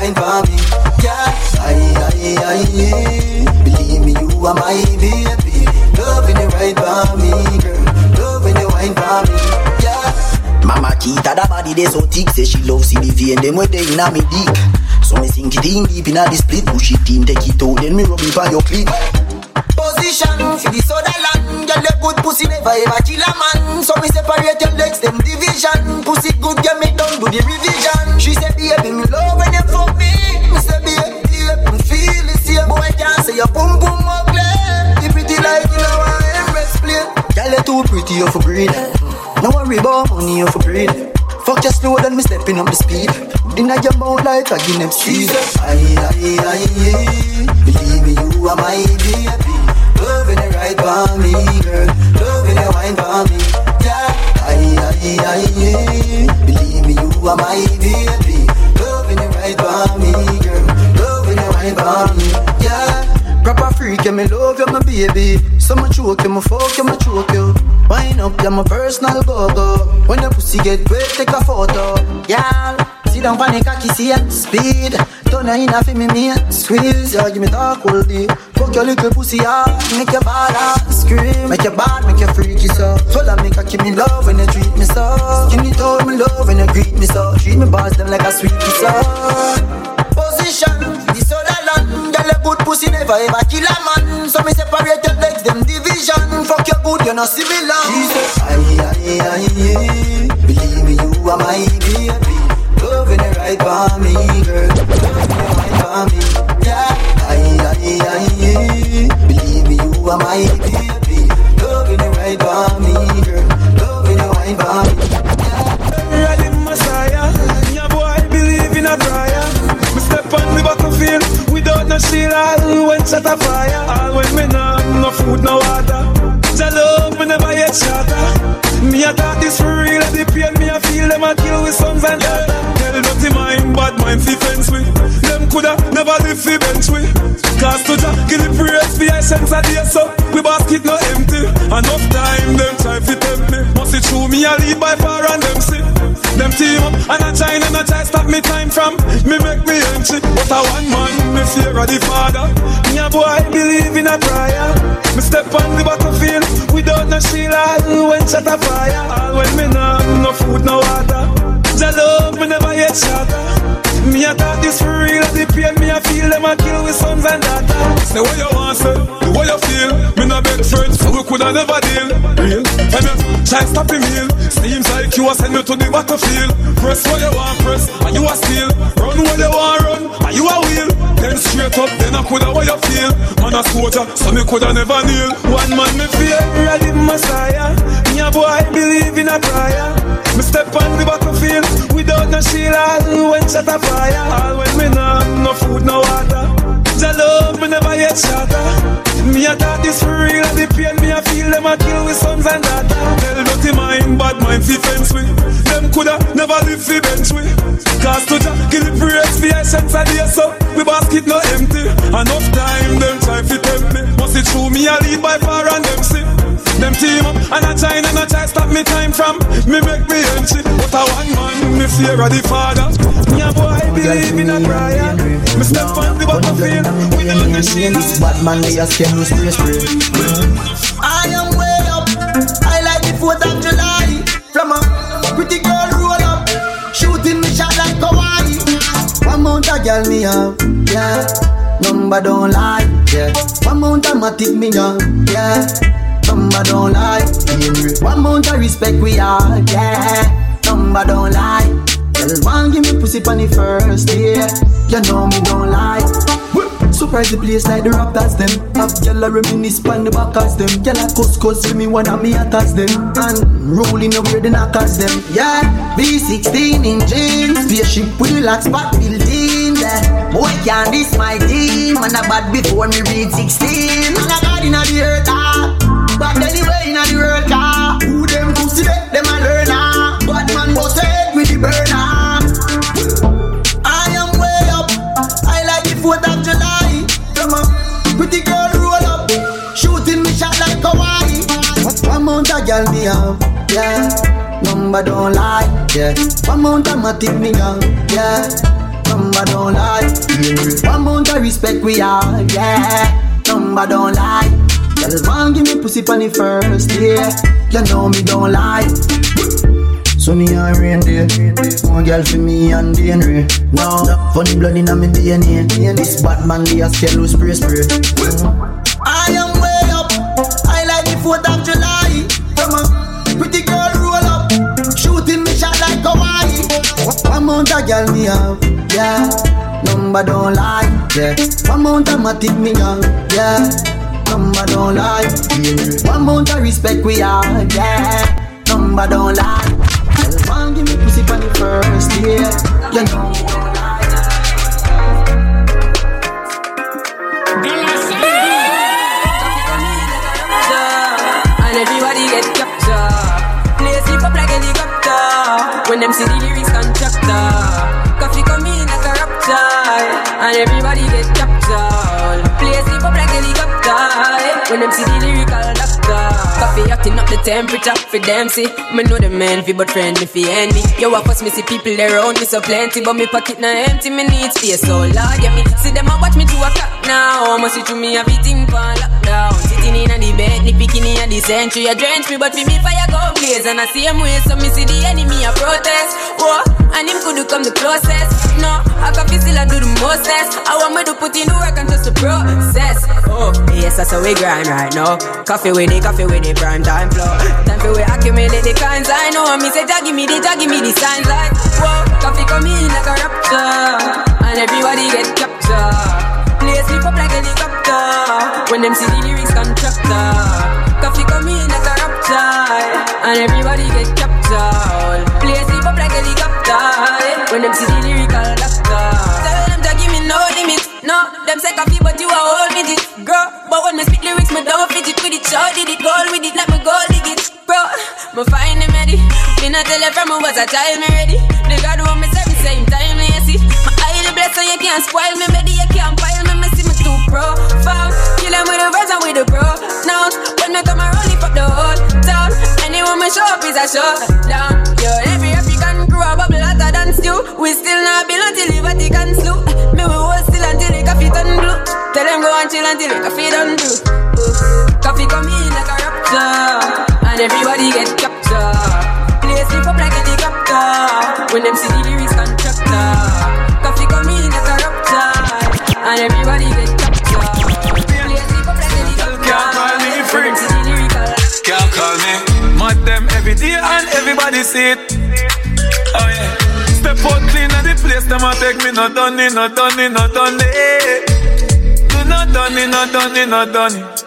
wine for me. Yeah, aye, aye, aye. Believe me, you are my baby. Love when you ride for me, girl. Love when you wine for me. Yeah. Mama Kita, that body they so thick. Say she love C D V and them when they inna me deep. So me sink it in deep inna the split. Push it in, take it out, then me rub it on your clit. Position for the soda land. Girl, your good pussy never ever kill a man. So me separate your legs, them division. Pussy good, get me done, do the revision. She said, baby, me love when you fuck me. Me say, baby, me feel the same. Boy, can't say your boom boom ugly. You pretty like you know I am breast plate. Girl, you too pretty, you for breed. No worry about money, you for breed. Fuck you slow, then me stepping up the speed. Inna your mouth like a Guinness Caesar. Aye, aye, aye. Believe me, you are my baby. Love when you ride for me, girl. Love when you wine for me. Yeah, aye, aye, aye. Believe me, you are my baby. Love when you ride for me, girl. Love when you wine for me. Yeah, proper freak, yeah, me love you, my baby. So much choke you, my fuck you, my choke you. Wine up, you're my personal go-go. When your pussy get wet, take a photo. Yeah. Sit down for the cocky, see it, speed. Turn her in a me, me, squeeze. Yeah, give me talk all day. Fuck your little pussy, yeah. Make your bad scream. Make your bad, make your freaky so. Swallow me cocky, me love when you treat me so. Give me told me love when you greet me so. Treat me boss them like a sweetie so. Position, this other land. Girl, a good pussy never ever kill a man. So me separate your legs, them division. Fuck your good, you're not civilian. She said, aye, aye, aye. Believe me, you are my baby. Love when you ride for me, girl. Love when you wine for me. Yeah, aye, aye, aye. Believe me, you are my baby. Love when you ride for me, girl. Love when you wine for me. Yeah. Ready, Messiah. Yeah, boy, I believe in a prayer. We step on the battlefield without no shield. All when shot a fire. All when me nah no food, no water. Jah love me never yet shatter. Me a thought this for real, and the pain me a feel them a kill with sons and daughters. Tell dirty mind, bad mind fi fence we. Them coulda never live fi bench we. Cause to Jah give the praise fi I sense a day so. We basket no empty. Enough time them try fi tempt me. Must it true me a lead by far and them see. Them team up and a try and a try stop me time from. Me make me empty. But a one man me fear of the father. Me a boy believe in a prayer. Me step on the battlefield without no shield. All when shot a fire. All when me nah no food, no water. Jah love me never yet shatter. Me a thought this for real, and the pain me a feel them a kill with sons and daughters. Say what you want, say, the way you feel. Me no beg friends, so we coulda never deal. Real, and me try stop him heal. Seems like you a send me to the battlefield. Press what you want, press, and you a steal. Run what you want, run, and you a wheel. Then straight up, then I coulda what you feel. Man a soldier, so me coulda never kneel. One man me fear, ready Messiah. Me a boy believe in a prayer. Me step on the battlefield without no shield. All when shot a fire. All when me nah no food, no water. Jah love me never yet shatter. Me a thought this for real, and the pain me a feel them a kill with sons and daughters. Tell dirty mind, bad mind fi fence we. Them coulda never live fi bench we. Cause to Jah give the praise fi I sense a day so. We basket no empty. Enough time them try fi tempt me. Must it true me a lead by far and them see. Them team up and a try and a try stop me time from. Me make me empty. But a one man me fear of the father. Me a boy believe in a prayer. Me step on the battlefield without no shield. Bad man they a scam no spray spray. I am way up. I like the fourth of July. From a pretty girl roll up, shooting me shot like Hawaii. One mount a girl me up, yeah. Number don't lie, yeah. One mount a matic me up, yeah. Number don't lie, one mount a respect we are, yeah. Number don't lie. Girl one give me pussy pon the first day, you know me don't lie. Surprise the place like the Raptors them. Have gyal a reminisce pon the backers them. Gyal a cuss cuss with me one of me attacks them. And rolling over the knockers them. Yeah, B sixteen in jeans, spaceship with the lock spot built in there. Boy can't diss my team, man a bad before me read sixteen. Man a god inna the earth ah, but anyway inna the world car. Who them pussy they, them a learner. Bad man bust head with the burner. I am way up, I like the fourth of July. Pretty girl roll up, shooting me shot like Hawaii. One mount a girl me up, yeah. Number don't lie, yeah. One mount a matic me up, yeah. Number don't lie, respect we are, yeah. Number don't lie. Girl, man, give me pussy pon the first day. You know me don't lie. Sunny and rain day. More girl for me and D N A. No, funny blood in my D N A. This bad man, they a scale who spray spray. I am way up. I like the fourth of July. Come on, pretty girl roll up. Shooting me shot like Hawaii. One amount of girl me have, yeah. Number don't lie, yeah. One amount of matic me young, yeah. Number don't lie, yeah. One amount of respect we have, yeah. Number don't lie. Man, give me pussy for the first year. You know me don't lie. And everybody get captured. Play sleep up like helicopter. When them see the lyrics contractor. Coffee come in like a rapture. And everybody get captured. Play sleep up like helicopter. When them see the lyrical doctor. Coffee acting up the temperature for them see. Me know the man fi but friend me fi envy. Yo of us me see people around me so plenty. But me pocket na empty, me need space so large. Yeah me see them a watch me to a clock now. Must see through me everything pan lockdown. Sitting in a the bed, ni picking in a the century. A drench me but fi me fire go blaze. And I see him way so me see the enemy a protest. Whoa, and him could come the closest. No, I coffee still I do the mostest. I want me to put in the work and just the process. Oh, yes that's how we grind right now. Coffee with it, coffee with it, prime time flow. Time for we accumulate the kinds I know. And me say, Jah give me the, Jah give me the signs like whoa, coffee come in like a rapture. And everybody get captured. Play sleep up like a helicopter. When them see the lyrics contractor. Coffee come in like a rapture. And everybody get captured. Play sleep up like a helicopter. When them see the lyrical doctor. Tell them Jah give me no limit. No, them say coffee but you a hold with it, girl. But when me speak lyrics, me don't fit it with it. Show did it, goal with it, let me go dig it, bro. Me find them ready. Me not tell you from me was a child, me ready. The God want me say me same time, me see. My eye the bless so you can't spoil me, baby, you can't pile me, me see me too profound. Kill them with the verse and with the pro. Now, when me come around, lift up the whole town. Anyone me show up is a showdown. Yo, every African crew a bubble hotter than stew. We still not build until the Vatican slew. Me we hold still until the coffee turn blue. Tell them go and chill until the coffee done do. Coffee come in like a rapture. And everybody get captured. Play sleep up like a helicopter. When them see the lyrics contractor. Coffee come in like a rapture. And everybody get captured. Play sleep up like a helicopter. Can't call me free. When them see the lyrical. Can't call me. Mad them every day and everybody see it. Oh yeah. Step out clean at the place. Them a take me not done it, not done it, not done it. Do not done it, not done it, not done it.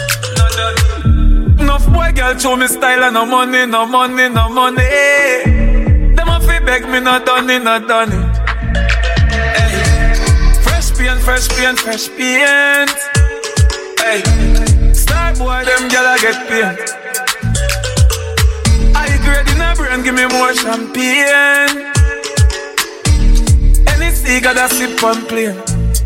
Enough boy girl show me style and no money, no money, no money. Them a fi beg me not done it, not done it. Hey. Fresh paint, fresh paint, fresh paint. Hey. Star boy, them gyal a get paint. I grade in a brain, give me more champagne. Any cigar that sip on plane.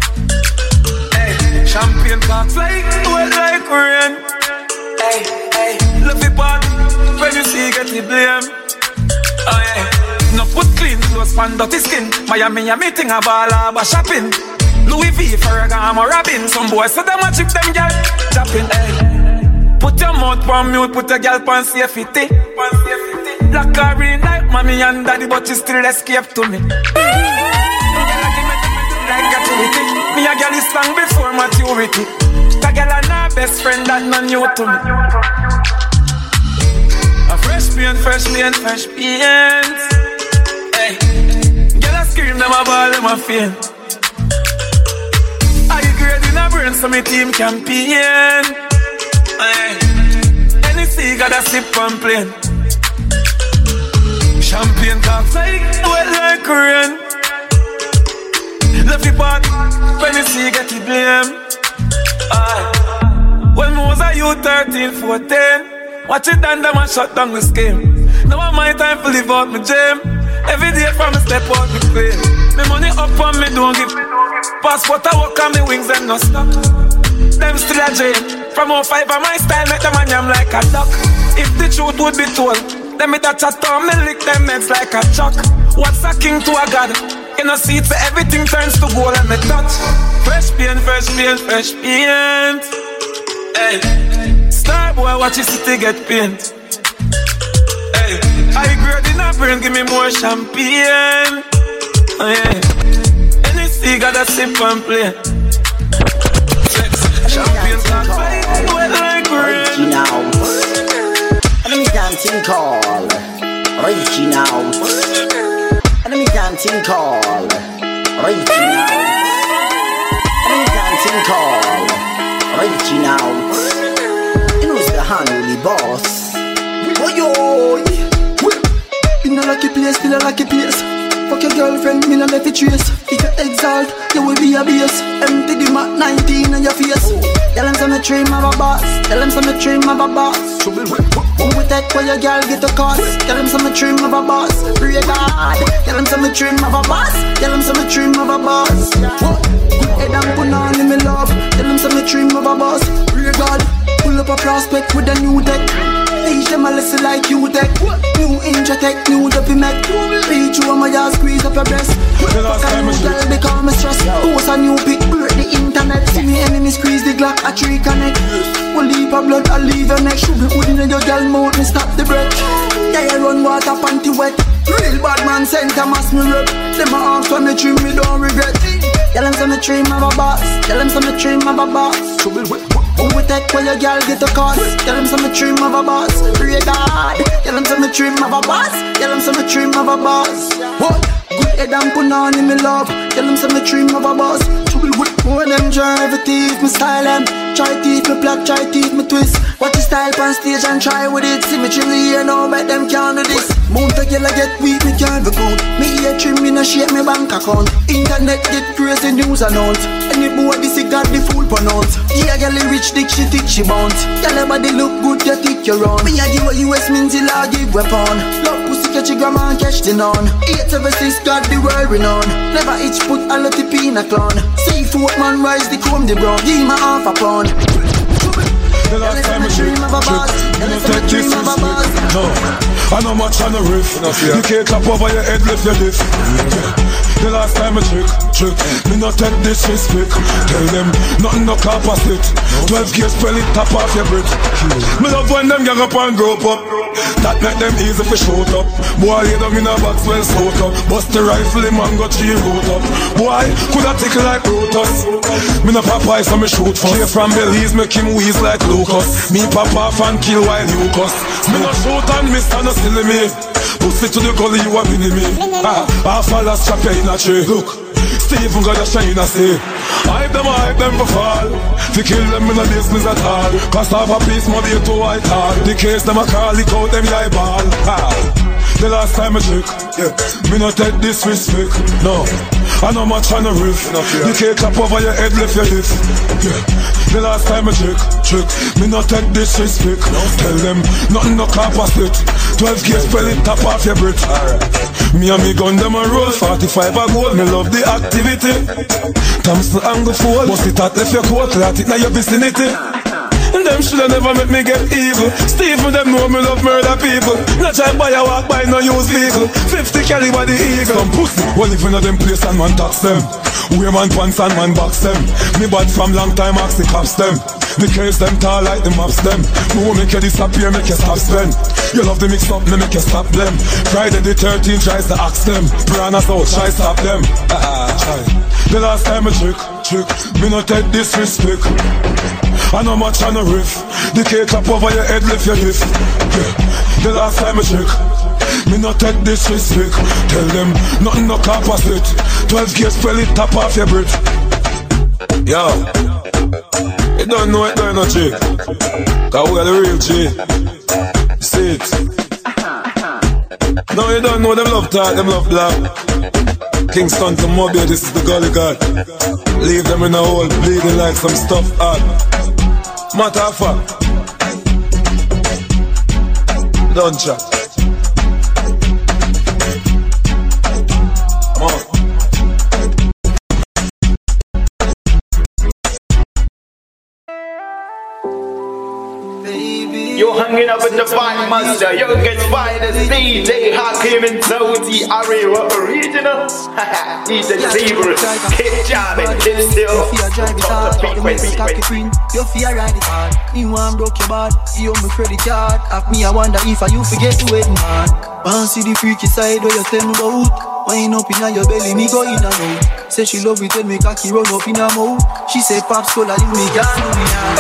Hey. Champagne cocks like wet like rain. Hey, hey, love the party when you see get the blame. Oh yeah, no put clean clothes on dirty skin. Miami a meeting a ball a shopping. Louis V, Ferragamo, Robin. Some boys so them a chip them girl chopping. Hey, put your mouth on mute, put your girl on safety. Black car in like mommy and daddy, but you still escape to me. Like activity, me a girl is strong before maturity. A girl and her best friend that not new to me. A fresh paint, fresh paint, fresh paint. Hey, girl a scream, them a ball, them a faint. I grade in a brain so me team campaign. Hey, any cigar that sip on plane. Champagne cocks like wet like rain. Love the party when you see get the blame. Aye. When I was a youth, thirteen, fourteen, watch it and them and shut down the scheme. Now I my time to live out my dream. Every day from me step out me plane. Me money up on me don't give. Passport I walk on me wings and no stop. Them still a dream. From oh five on my style make them a yam like a duck. If the truth would be told, them me that chat on me lick them heads like a chuck. What's a king to a god? In a seat so everything turns to gold and me touch. Fresh paint, fresh paint, fresh paint. Hey, star boy, watch his city get paint. Hey, I grade in a brain, give me more champagne. Oh yeah, any C got a sip and play. Champagne can't fight, wet like rain. Enemy dancing call, reaching out. Enemy dancing call, reaching out. Enemy dancing call, reaching out. You know the honey boss. Oh yo, in a lucky place, still a lucky place. Fuck your girlfriend, me no left it trace. If you exalt, you will be a base. Empty the Mac nineteen on your face. Tell them some dream of a boss. Tell them some dream of a boss. Trouble with that where your girl get a cost. Tell them some dream of a boss. Pray God. Tell them some dream of a boss. Tell them some dream of a boss. Head and put on in me love. Tell them some dream of a boss. Pray God. Pull up a prospect with a new deck. Teach them a lesson like you tech. New Intratech, new dopey mech. Reach you on my ass, squeeze up your breast. The last time I girl, they call me stress. Post a new pic, break the internet. See me enemy squeeze the Glock, a tree connect. One leap of blood, I'll leave your neck. Should be putting in your girl mouth, me stop the breath. Yeah, you run water, panty wet. Real bad man, center mass me rep. Them my arms from me dream, me don't regret. Tell them some dream of a boss. Tell them some dream of a boss. Trouble with who with that where your girl get a cost. Tell them some dream of a boss. Pray God. Tell them some dream of a boss. Tell them some dream of a boss. What? Good head and put on in me love. Tell them some dream of a boss. Trouble with more them drive a thief, me style them. Try teeth, me plug, try teeth, me twist. Watch the style on stage and try with it. Symmetry, you know, bet them can't do this. Mount a girl I get weak, me can't be good. Me ear trim, me no shake me bank account. Internet get crazy news announce. Any boy this got the full pronounce. Yeah, girl rich dick, she thick, she bounce. Girl body look good, you thick, you round. Me a give a U S means till I give weapon. Love pussy catch your grandma and catch the non. Eight seven six got the world renowned. Never itch put a lot of pin a clown. Seafood man rise the comb the brown. Give me half a pound. The last time I dream of a boss. You know take this respect. No, I know much on the riff. You can't clap over your head, lift your lift. The last time I trick, trick. Me not take disrespect. Tell them nothing no capacity. Twelve gears spell it top off your brick. Me love when them gang up and grow up. That make them easy for shoot up. Boy lay down in a box well soaked up. Bust the rifle him and got three root up. Boy coulda tickle like Brutus. Me no Popeye so me shoot first. Clear from Belize make him wheeze like Lucas. Me pop off and kill while you cuss. Me no shoot and miss and no silly me. Pussy to the gully you a mini me. Ah, half a last chop in a tree. Look, Stephen got a shine a say. Hype them, hype them for fall. To kill them in a business at all. Cause half a piece more to white hall. The case them a call, lick out them eyeball. Ah, the last time I check, yeah, me no take disrespect, no. I know much on the riff. You can't clap over your head, lift your lift. Yeah. The last time I check, check, me no take disrespect. Tell them nothing no capacity. Twelve gears spell it top off your breath. Me and me gun them a roll. Forty-five a gold, me love the activity. Thompson angle fold, bust it out left your coat, let it in your vicinity. And them shoulda never make me get evil. Stephen them know me love murder people. Not try buy a walk by no use vehicle. Fifty caliber the eagle. Some pussy, well if in a them place and man tax them. Wear man pants and man box them. Me bad from long time ask the cops them. The case them tall like the maps them. Me won't make you disappear, make you stop spend. You love the mix up, me make you stop them. Friday the thirteenth tries to ask them. Piranhas out, try stop them. Ah, try. The last time I trick, trick, me no take disrespect. I know much on the riff. The cake up over your head, lift your lift. Yeah. The last time I check, me not take disrespect. Tell them nothing no capacity. Twelve gears spell it top off your breath. Yo, you don't know it, don't know G. Cause we are the real G. See it. No, you don't know them love talk, them love black. Kingston to Mobile, this is the Gully God. Leave them in a hole, bleeding like some stuff hard. Matter of fact, don't chat. Come on. Baby, You're hanging up with the fine master, youngest finest D J Hakim and Zoti Arewa original. D J Zebras, keep jamming, keep still. You drive it hard, you make me cocky queen. You fear ride it hard. Me want broke your bad, you owe me credit card. Af me I wonder if I you forget to wait man. Want see the freaky side where you tell me about. Wine up in your belly, me go in and out. Say she love it when me cocky run up in her mouth. She say Pops Cola, you me can't do me now.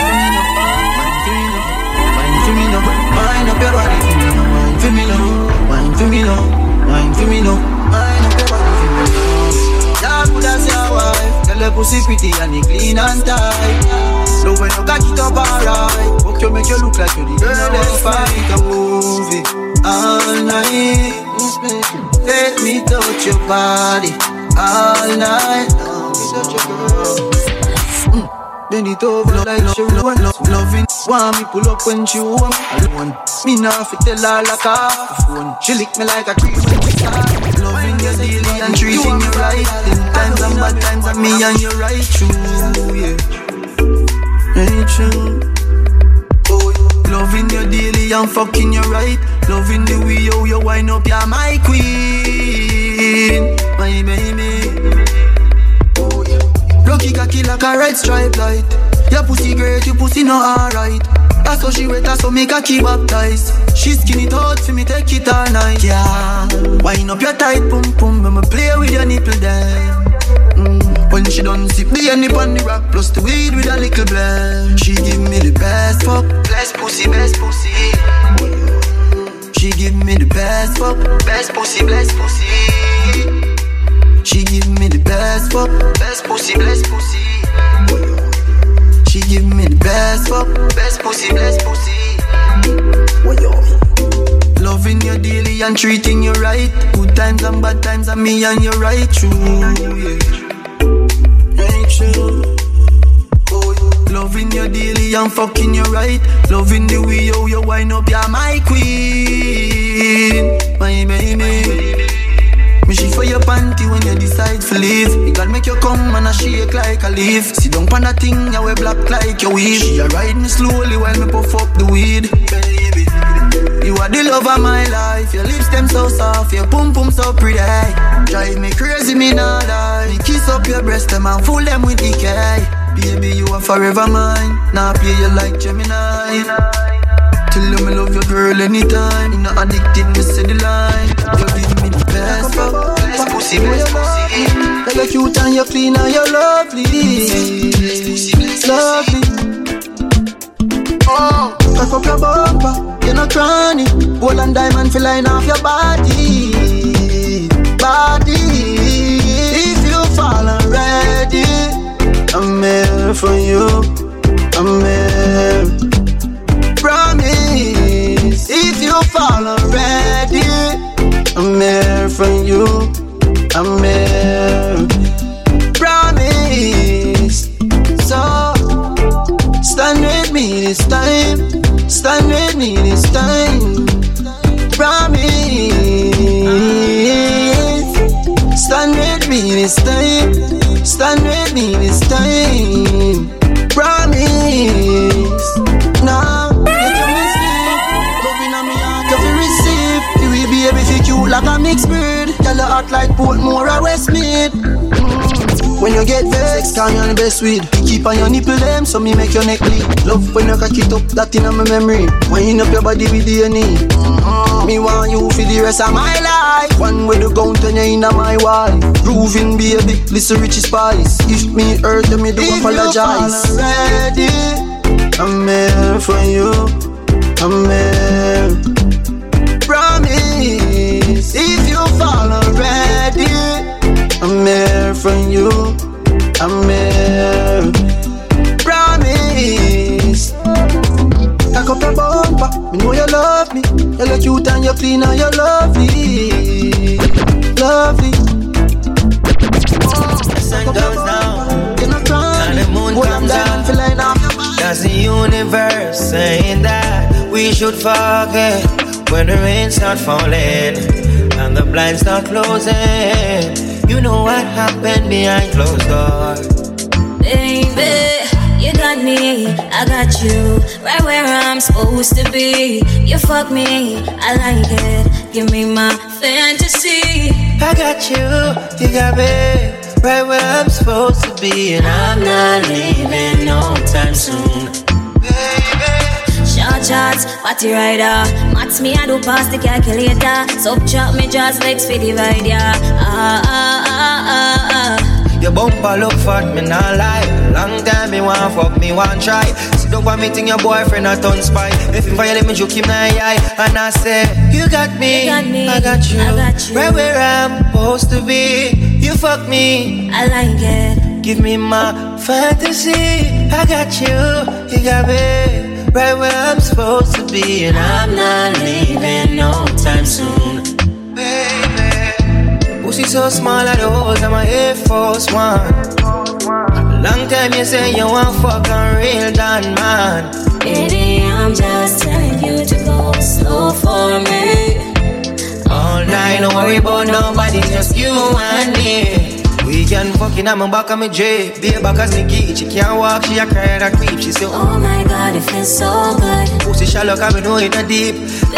Wine for me now, wine up your body. Wine for me now, wine for me now, wine for me now, wine up your body for me now. Yeah, good as your wife. Tell her pussy pretty and it clean and tight. So when you cock it up alright, fuck you make you look like you the girl that's fight a movie all night. Let me touch your body all night. Touch your girl. Mm. Bend it over like she want love, loving. Want me pull up when she want alone. Me nah fi tell her like a phone. She lick me like a tree when we start. Loving you daily and treating you right. In times and bad times and me and you right true, yeah. Right true. Loving you daily and fucking you right. Loving the way you, you wind up, you're my queen, my baby. Oh yeah. Lucky cocky like a red stripe light. Your pussy great, your pussy not alright. That's how she wet, that's how me cocky baptized. She skin it out for me, take it all night. Yeah, wind up your tight pum pum, when me play with your nipple there. Mm. When she done sip the honey on the rock, plus the weed with a little blend. She give me the best fuck, best pussy, best pussy. She give me the best fuck, best pussy, best pussy. She give me the best fuck, best pussy, best pussy. She give me the best fuck, best pussy, best pussy. Loving you daily and treating you right. Good times and bad times and me and you right true, yeah. Right true. Loving you daily and fucking you right. Loving the way you, you wind up, you're my queen, my baby. Me she for your panty when you decide to leave. You gotta make you come and I shake like a leaf. Sit down on that thing, you wear black like your weave. She a ride me slowly while me puff up the weed. Baby, you are the love of my life. Your lips them so soft, your pum pum so pretty. Drive me crazy, me not lie. Me kiss up your breast them and fool them with decay. Baby, you are forever mine. Now play you like Gemini. Tell you me love your girl anytime. You not addicted, me say the line. You give me the best fuck, best pussy, best pussy. Like you're cute and you're clean and you're lovely. Best pussy, best lovely. Oh, cock up your bumper, you're not cranny. Gold and diamond feel line off your body, body. If you fall already, I'm here for you, I'm here. Promise, if you fall already, I'm here for you, I'm here. Promise, so stand with me this time, stand with me this time. Promise, stand with me this time, stand with me this time. Promise, now you can me sleep, loving on me heart you feel receive. You will be able to cute like a mixed breed. Tell your heart like Portmore or Westmead. Mm. When you get vexed, call you on the best weed. You keep on your nipple them, so me make your neck bleed. Love when you cock it up, that in my memory. Wind up your body with D N A. Mm-hmm. Me want you for the rest of my life. One with the gun turn you into my wife. Proving baby, listen Richie Spice. If me hurt you, me do if apologize. If you fall already, I'm here for you, I'm here. Promise, if you fall already, I'm here for you, I'm here. Promise, cock up your bumper, me know you love me. You look cute and you clean and you lovely, lovely. The sun goes down, you're not crying, and the moon comes out. Does the universe saying that we should forget when the rain start falling and the blinds start closing? You know what happened behind closed doors. Baby, You got me, I got you, right where I'm supposed to be. You fuck me, I like it, give me my fantasy. I got you, you got me, right where I'm supposed to be. And I'm not leaving no time soon. Short shots, party rider. Mats me, I do pass the calculator. Subtract me just legs for divide, yeah. Ah, ah, ah, ah, ah. Your bumper look fat, me not lie. Long time me want fuck, me want try. See don't want me think your boyfriend a ton spy. If you violate me, you keep my eye. And I say, you got me, you got me I got you, I got you. Right where I'm supposed to be. You fuck me, I like it, give me my fantasy. I got you, you got me, right where I'm supposed to be. And I'm not leaving no time soon. Pussy so small at the holes of my Air Force One. Long time you say you want fuck a real done man. Baby, I'm just telling you to go slow for me. All night, don't worry about nobody, just you and me. We can fucking have my back on my J. Be back as Nikki, she can't walk, she a cry and a creep. She say, oh my God, it feels so good. Pussy shallow, cause we know it a deep.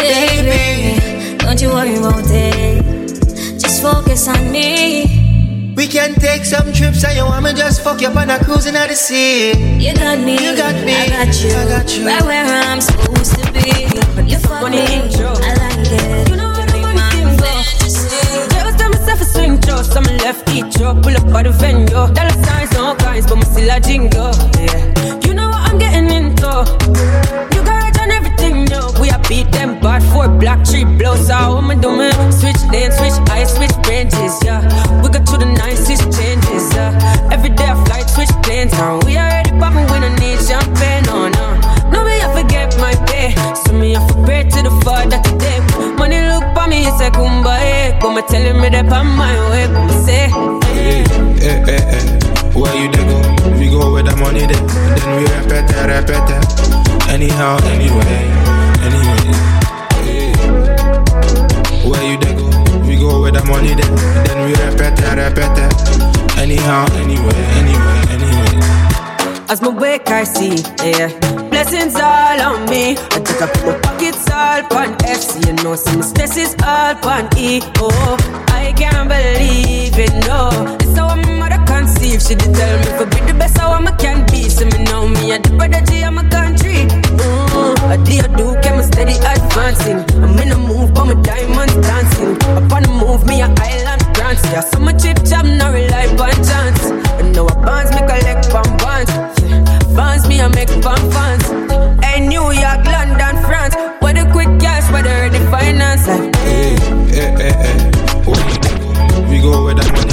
Baby, don't you worry about it. Just focus on me. We can take some trips and you want me just fuck you up on a cruising at the sea. You got me, you got me, I got you, I got you. Right where I'm supposed to be. You fuck me, I like it. You know what I'm gonna do. Just tell myself a swing throw, some left each throw. Pull up by the venue. Dollar signs, no kinds, but me still a jingle. Yeah, you know what I'm getting into. You got right on everything, yo. We a beat them bad four black tree blows. So how am I doing? Switch lanes, switch eyes, switch branches, yeah. We got to the nicest changes, yeah. Every day I fly, switch planes, and we already poppin' when I need champagne, oh no. No, me I forget my pay, so me I for pray to the Father today. Money look for me, he say kumbaya. Come telling me that I'm my way, come say hey, hey, hey, hey. Where you dey go? We go where the money there, then we repeat it, repeat it. Anyhow, anyway, anyway. Hey. Where you dey go? We go where the money there, then we repeat it, repeat it. Anyhow, anyway, anyway, anyway. As my wake I see, yeah, blessings all on me. I take up my pockets all on F C. You know, some stress is all on E. Oh, I can't believe it, no. It's how my mother conceived. She did tell me for be the best how I can be. So me know me at the brother G of my country. Oh, I did do, came steady advancing. I'm in a move, but my diamonds dancing. Upon the move, me a island grants. Yeah, so my chip chop, no rely on chance. And now I bonds, me collect from bonds. Fans me, I make fun fans. Hey, New York, London, France. Where the quick cash, where the ready finance. Like, hey, hey, hey, hey. We go where the money.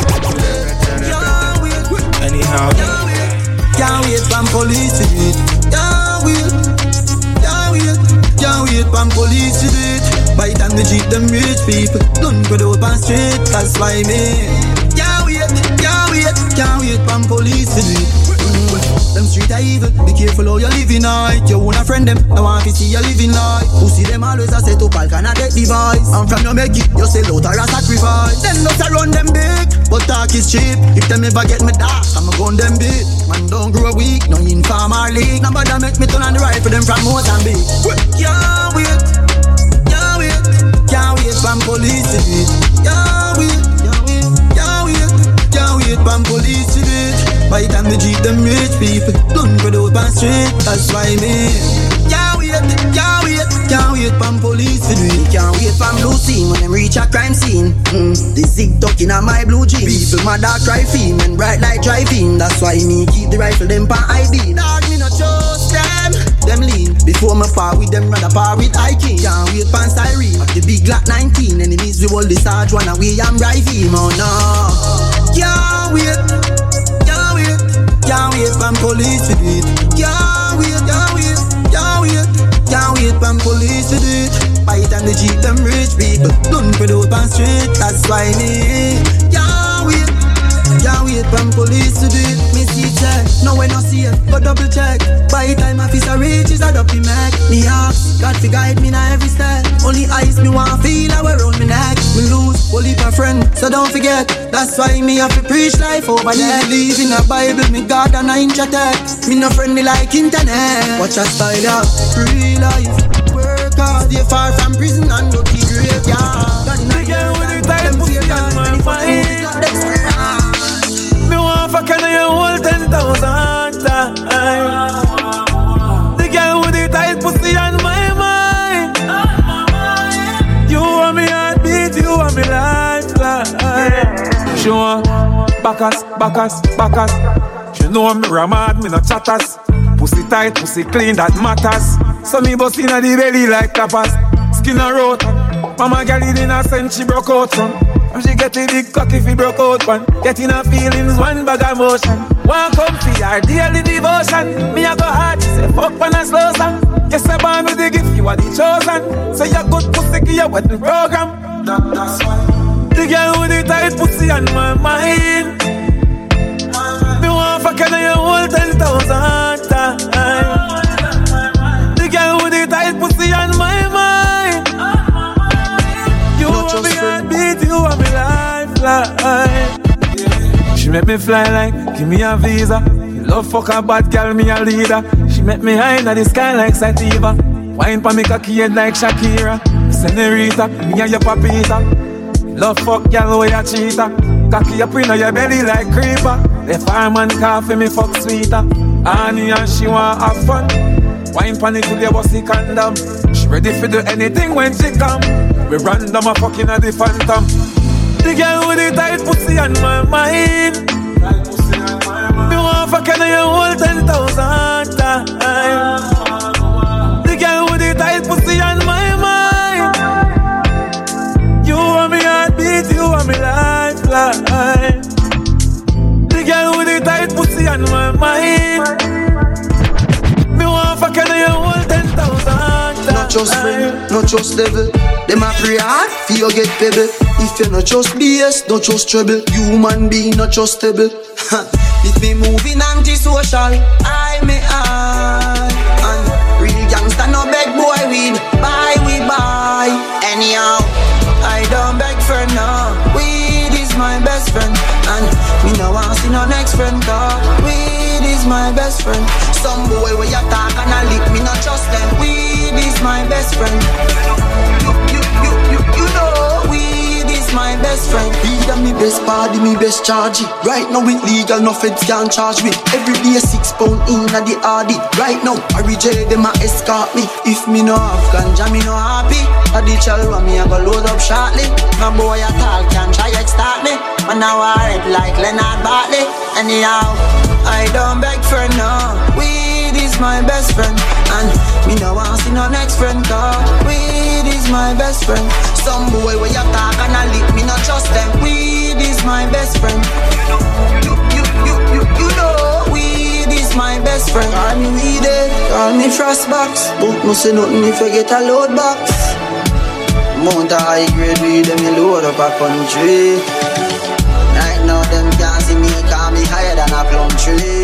Anyhow, can't wait from police to do it. Can't wait, can't wait, can't wait from police to do it. By the time they cheat them rich people, don't go down on street. That's why me. Can't wait, can't wait, can't wait from police to do it. Them street are evil, be careful how you living night. You wanna friend them, I want to see you living life. Who see them always a set up, all can I get device. And from you make it, you sell out or a sacrifice. Then not around them big, but talk is cheap. If them ever get me dark, I'm a gun them big. Man don't grow weak, no informal league. Nobody make me turn on the rifle them from Mozambique. Can't wait, can't wait, can't wait from police to do it. Can't wait, can't wait, can't wait, can't wait from police to do it. By the time they cheat them rich people, don't go down on street. That's why me can't wait, can't wait, can't wait from police to do it. Can't wait from blue scene when them reach a crime scene. Mm. The zig ducking on my blue jeans. People mad dog try film and bright light driving. That's why me keep the rifle them pan I B. Dog me no trust them. Them lean before me par with them, rather par with I King. Can't wait pan siren of the big Glock nineteen. Enemies we hold the sarge one away and drive him. Oh no, can't wait. Can't wait from police to do it. Can't wait, can't wait, can't wait, can't wait from police to do it. By the time they cheat them rich people, don't put out on street. That's why me can't wait, can't wait from police to do it. Me see check, no we no see it, but double check. By By the time officer reaches, I up him neck. Me ask, God to guide me now every step. Only eyes me want feel how around me neck. Me lose, only a friend, so don't forget. That's why me have to preach life over there. Believe in a Bible, me God and a inch text. Me no friendly like internet. Watch a style, yeah. Real life, work hard. Stay far from prison and go to graveyard. The girl with the tight pussy on my mind. Me want fuck and you hold ten thousand times. The girl with the tight pussy on my mind. You want me heartbeat, you want me lifeline. She want backers, backers, backers. She know me ramad, me no chatters. Pussy tight, pussy clean, that matters. So me bust inna the belly like tapas. Skin a rot. Mama girl it in a sense she broke out from. And she get a big cock if he broke out one. Getting her feelings, one bag of motion. One comfy, her daily devotion. Me a go hard, she say fuck when I slow song. Yes I born with the gift, you are the chosen. Say you good pussy, give you what the program. That, that's why. The girl with the tight pussy on my mind. Me want fuck and you hold ten thousand times. The girl with the tight pussy on my mind. You want me heartbeat, you want me lifeline. She make me fly like, give me a visa. You love fuck a bad girl, me a leader. She make me high in the sky like Sativa. Wine pa me cocky head like Shakira. Senorita, me and your papita. Love fuck girl way a cheater. Cocky up in your belly like creeper. The fireman coffee me fuck sweeter. Annie and she want have fun. Wine panic till you bust the condom. She ready for do anything when she come. We random a fucking at the phantom. The girl with the tight pussy on my mind. Me want fuck and you hold ten thousand times. The girl with the tight pussy on my mind. You want me heartbeat, you want me lifeline. The girl with the tight pussy on my mind. Me want fuck and you hold ten thousand. Not just friend, not just devil. Them a pray hard, feel get pebble. If you not just B S, not just trouble. Human being not just stable. If me moving anti-social, I may I. And real gangsta no beg boy weed. Buy we buy. Anyhow, I don't beg for no. Weed is my best friend. And me no want see no next friend. Cause weed is my best friend. Some boy where you talk and I lick, me not trust them. Weed is my best friend. You, you, you, you, you know weed is my best friend. Weed and me best party, me best charge it. Right now it legal, no feds can charge me. Every day six pound in at the R D. Right now I reject them a escort me. If me no have ganja, me no happy. I the chalwa me I go load up shortly. My boy a tall can try extort me. Man now I rap like Leonard Bartley. Anyhow, I don't beg for no. Weed is my best friend. And me no want see no next friend. Cause weed is my best friend. Some boy where you talk and I lick, me not trust them. Weed is my best friend. You, you, you, you, you know weed is my best friend. Call me weeded, call me frostbox. But no say nothing if you get a load box. Mount a high grade weed, them you load up a country. Right now them can't see me, call me higher than a plum tree.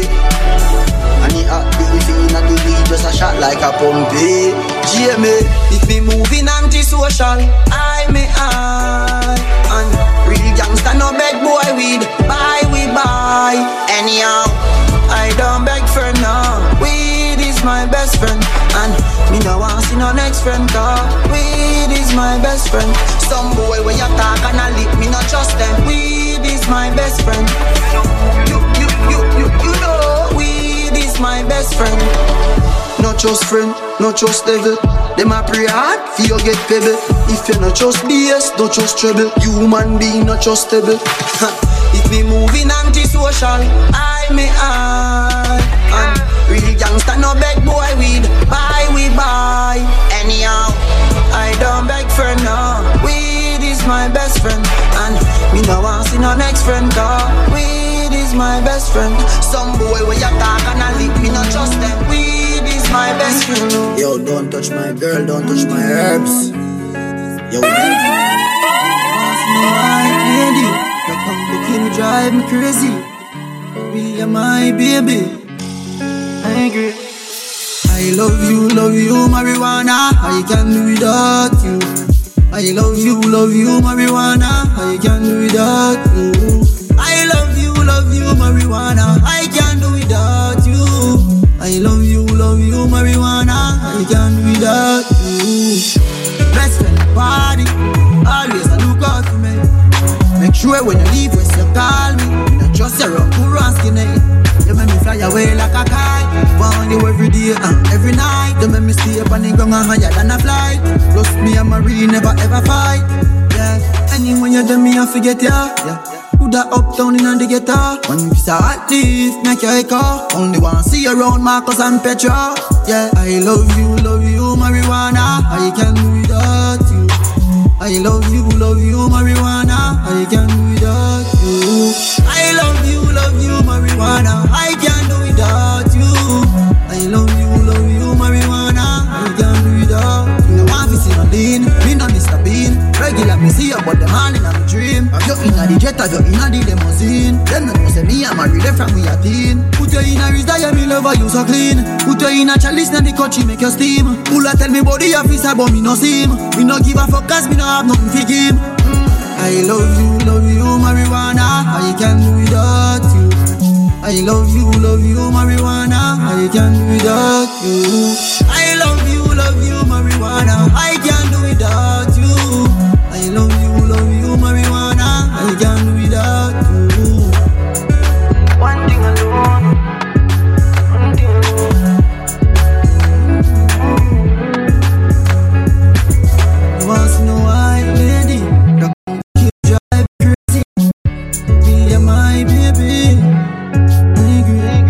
And the hot beef in the weed just a shot like a pumpy. G M A, if me moving anti-social, I may I. And real gangsta no beg boy weed. Buy we buy. Anyhow, I don't beg for no. Weed is my best friend. And me no want see no next friend. Cause weed is my best friend. Some boy when you talk and I lick, me not trust them. Weed is my best friend. You, you, you, you, you know weed is my best friend. Not just friend, not just devil. Them a pray hard, feel get pebble. If you not just B S, don't just trouble. Human being not just stable. If me moving anti-social, I may I. And real gangsta no beg boy weed. Buy we buy. Anyhow, I don't beg for no. Weed is my best friend. And me no want see no next friend. Cause weed is my best friend. Some boy where you talk and I lick, me not trust them. Weed is my best friend. Yo, don't touch my girl, don't touch my herbs. Yo, lady, lady, the pumpkin drive me crazy. Be my baby. I agree. I love you, love you, marijuana. I can't do without you. I love you, love you, marijuana. I can't do without you. I love you, love you, marijuana. I can't do without you. I love you, love you, marijuana. I can't do without you. Best friend party, always a look out for me. Make sure when you leave, when you call me, you not just a rock, who runs skinny. You make me fly away like a kite. Want you every day and every night. You make me stay up on the ground and higher than a flight. Plus me and Marie never ever fight. Yeah, anyway you do me I forget ya. Yeah, put that up down in the guitar. One piece of hot leaf, make your echo. Only want to see you around Marcus and Petra. Yeah, I love you, love you, marijuana. I can't do without you. I love you, love you, marijuana. I can't do without you. I love you, love you, marijuana. I can't do without you. I love you, love you, marijuana. I can't do without you. No one to see no lean, me no Mister Bean. Regular me see you, but them all in a dream. If you're in a jet, if you're in a limousine, them no know say me and married from we a teen. Put you in a wrist, that you me lover, you so clean. Put you in a chalice, now the country make you steam. Pull tell me body officer, but me no see him. Me no give a fuck, cause me no have nothing to give. I love you, love you, marijuana. I can't do without you. I love you, love you, marijuana. I can't do without you. I love you, love you, marijuana. I can't do without you. I love you, love you, marijuana. I can't do without you. One thing alone. One thing alone. You want to know why, lady? My baby, my girl.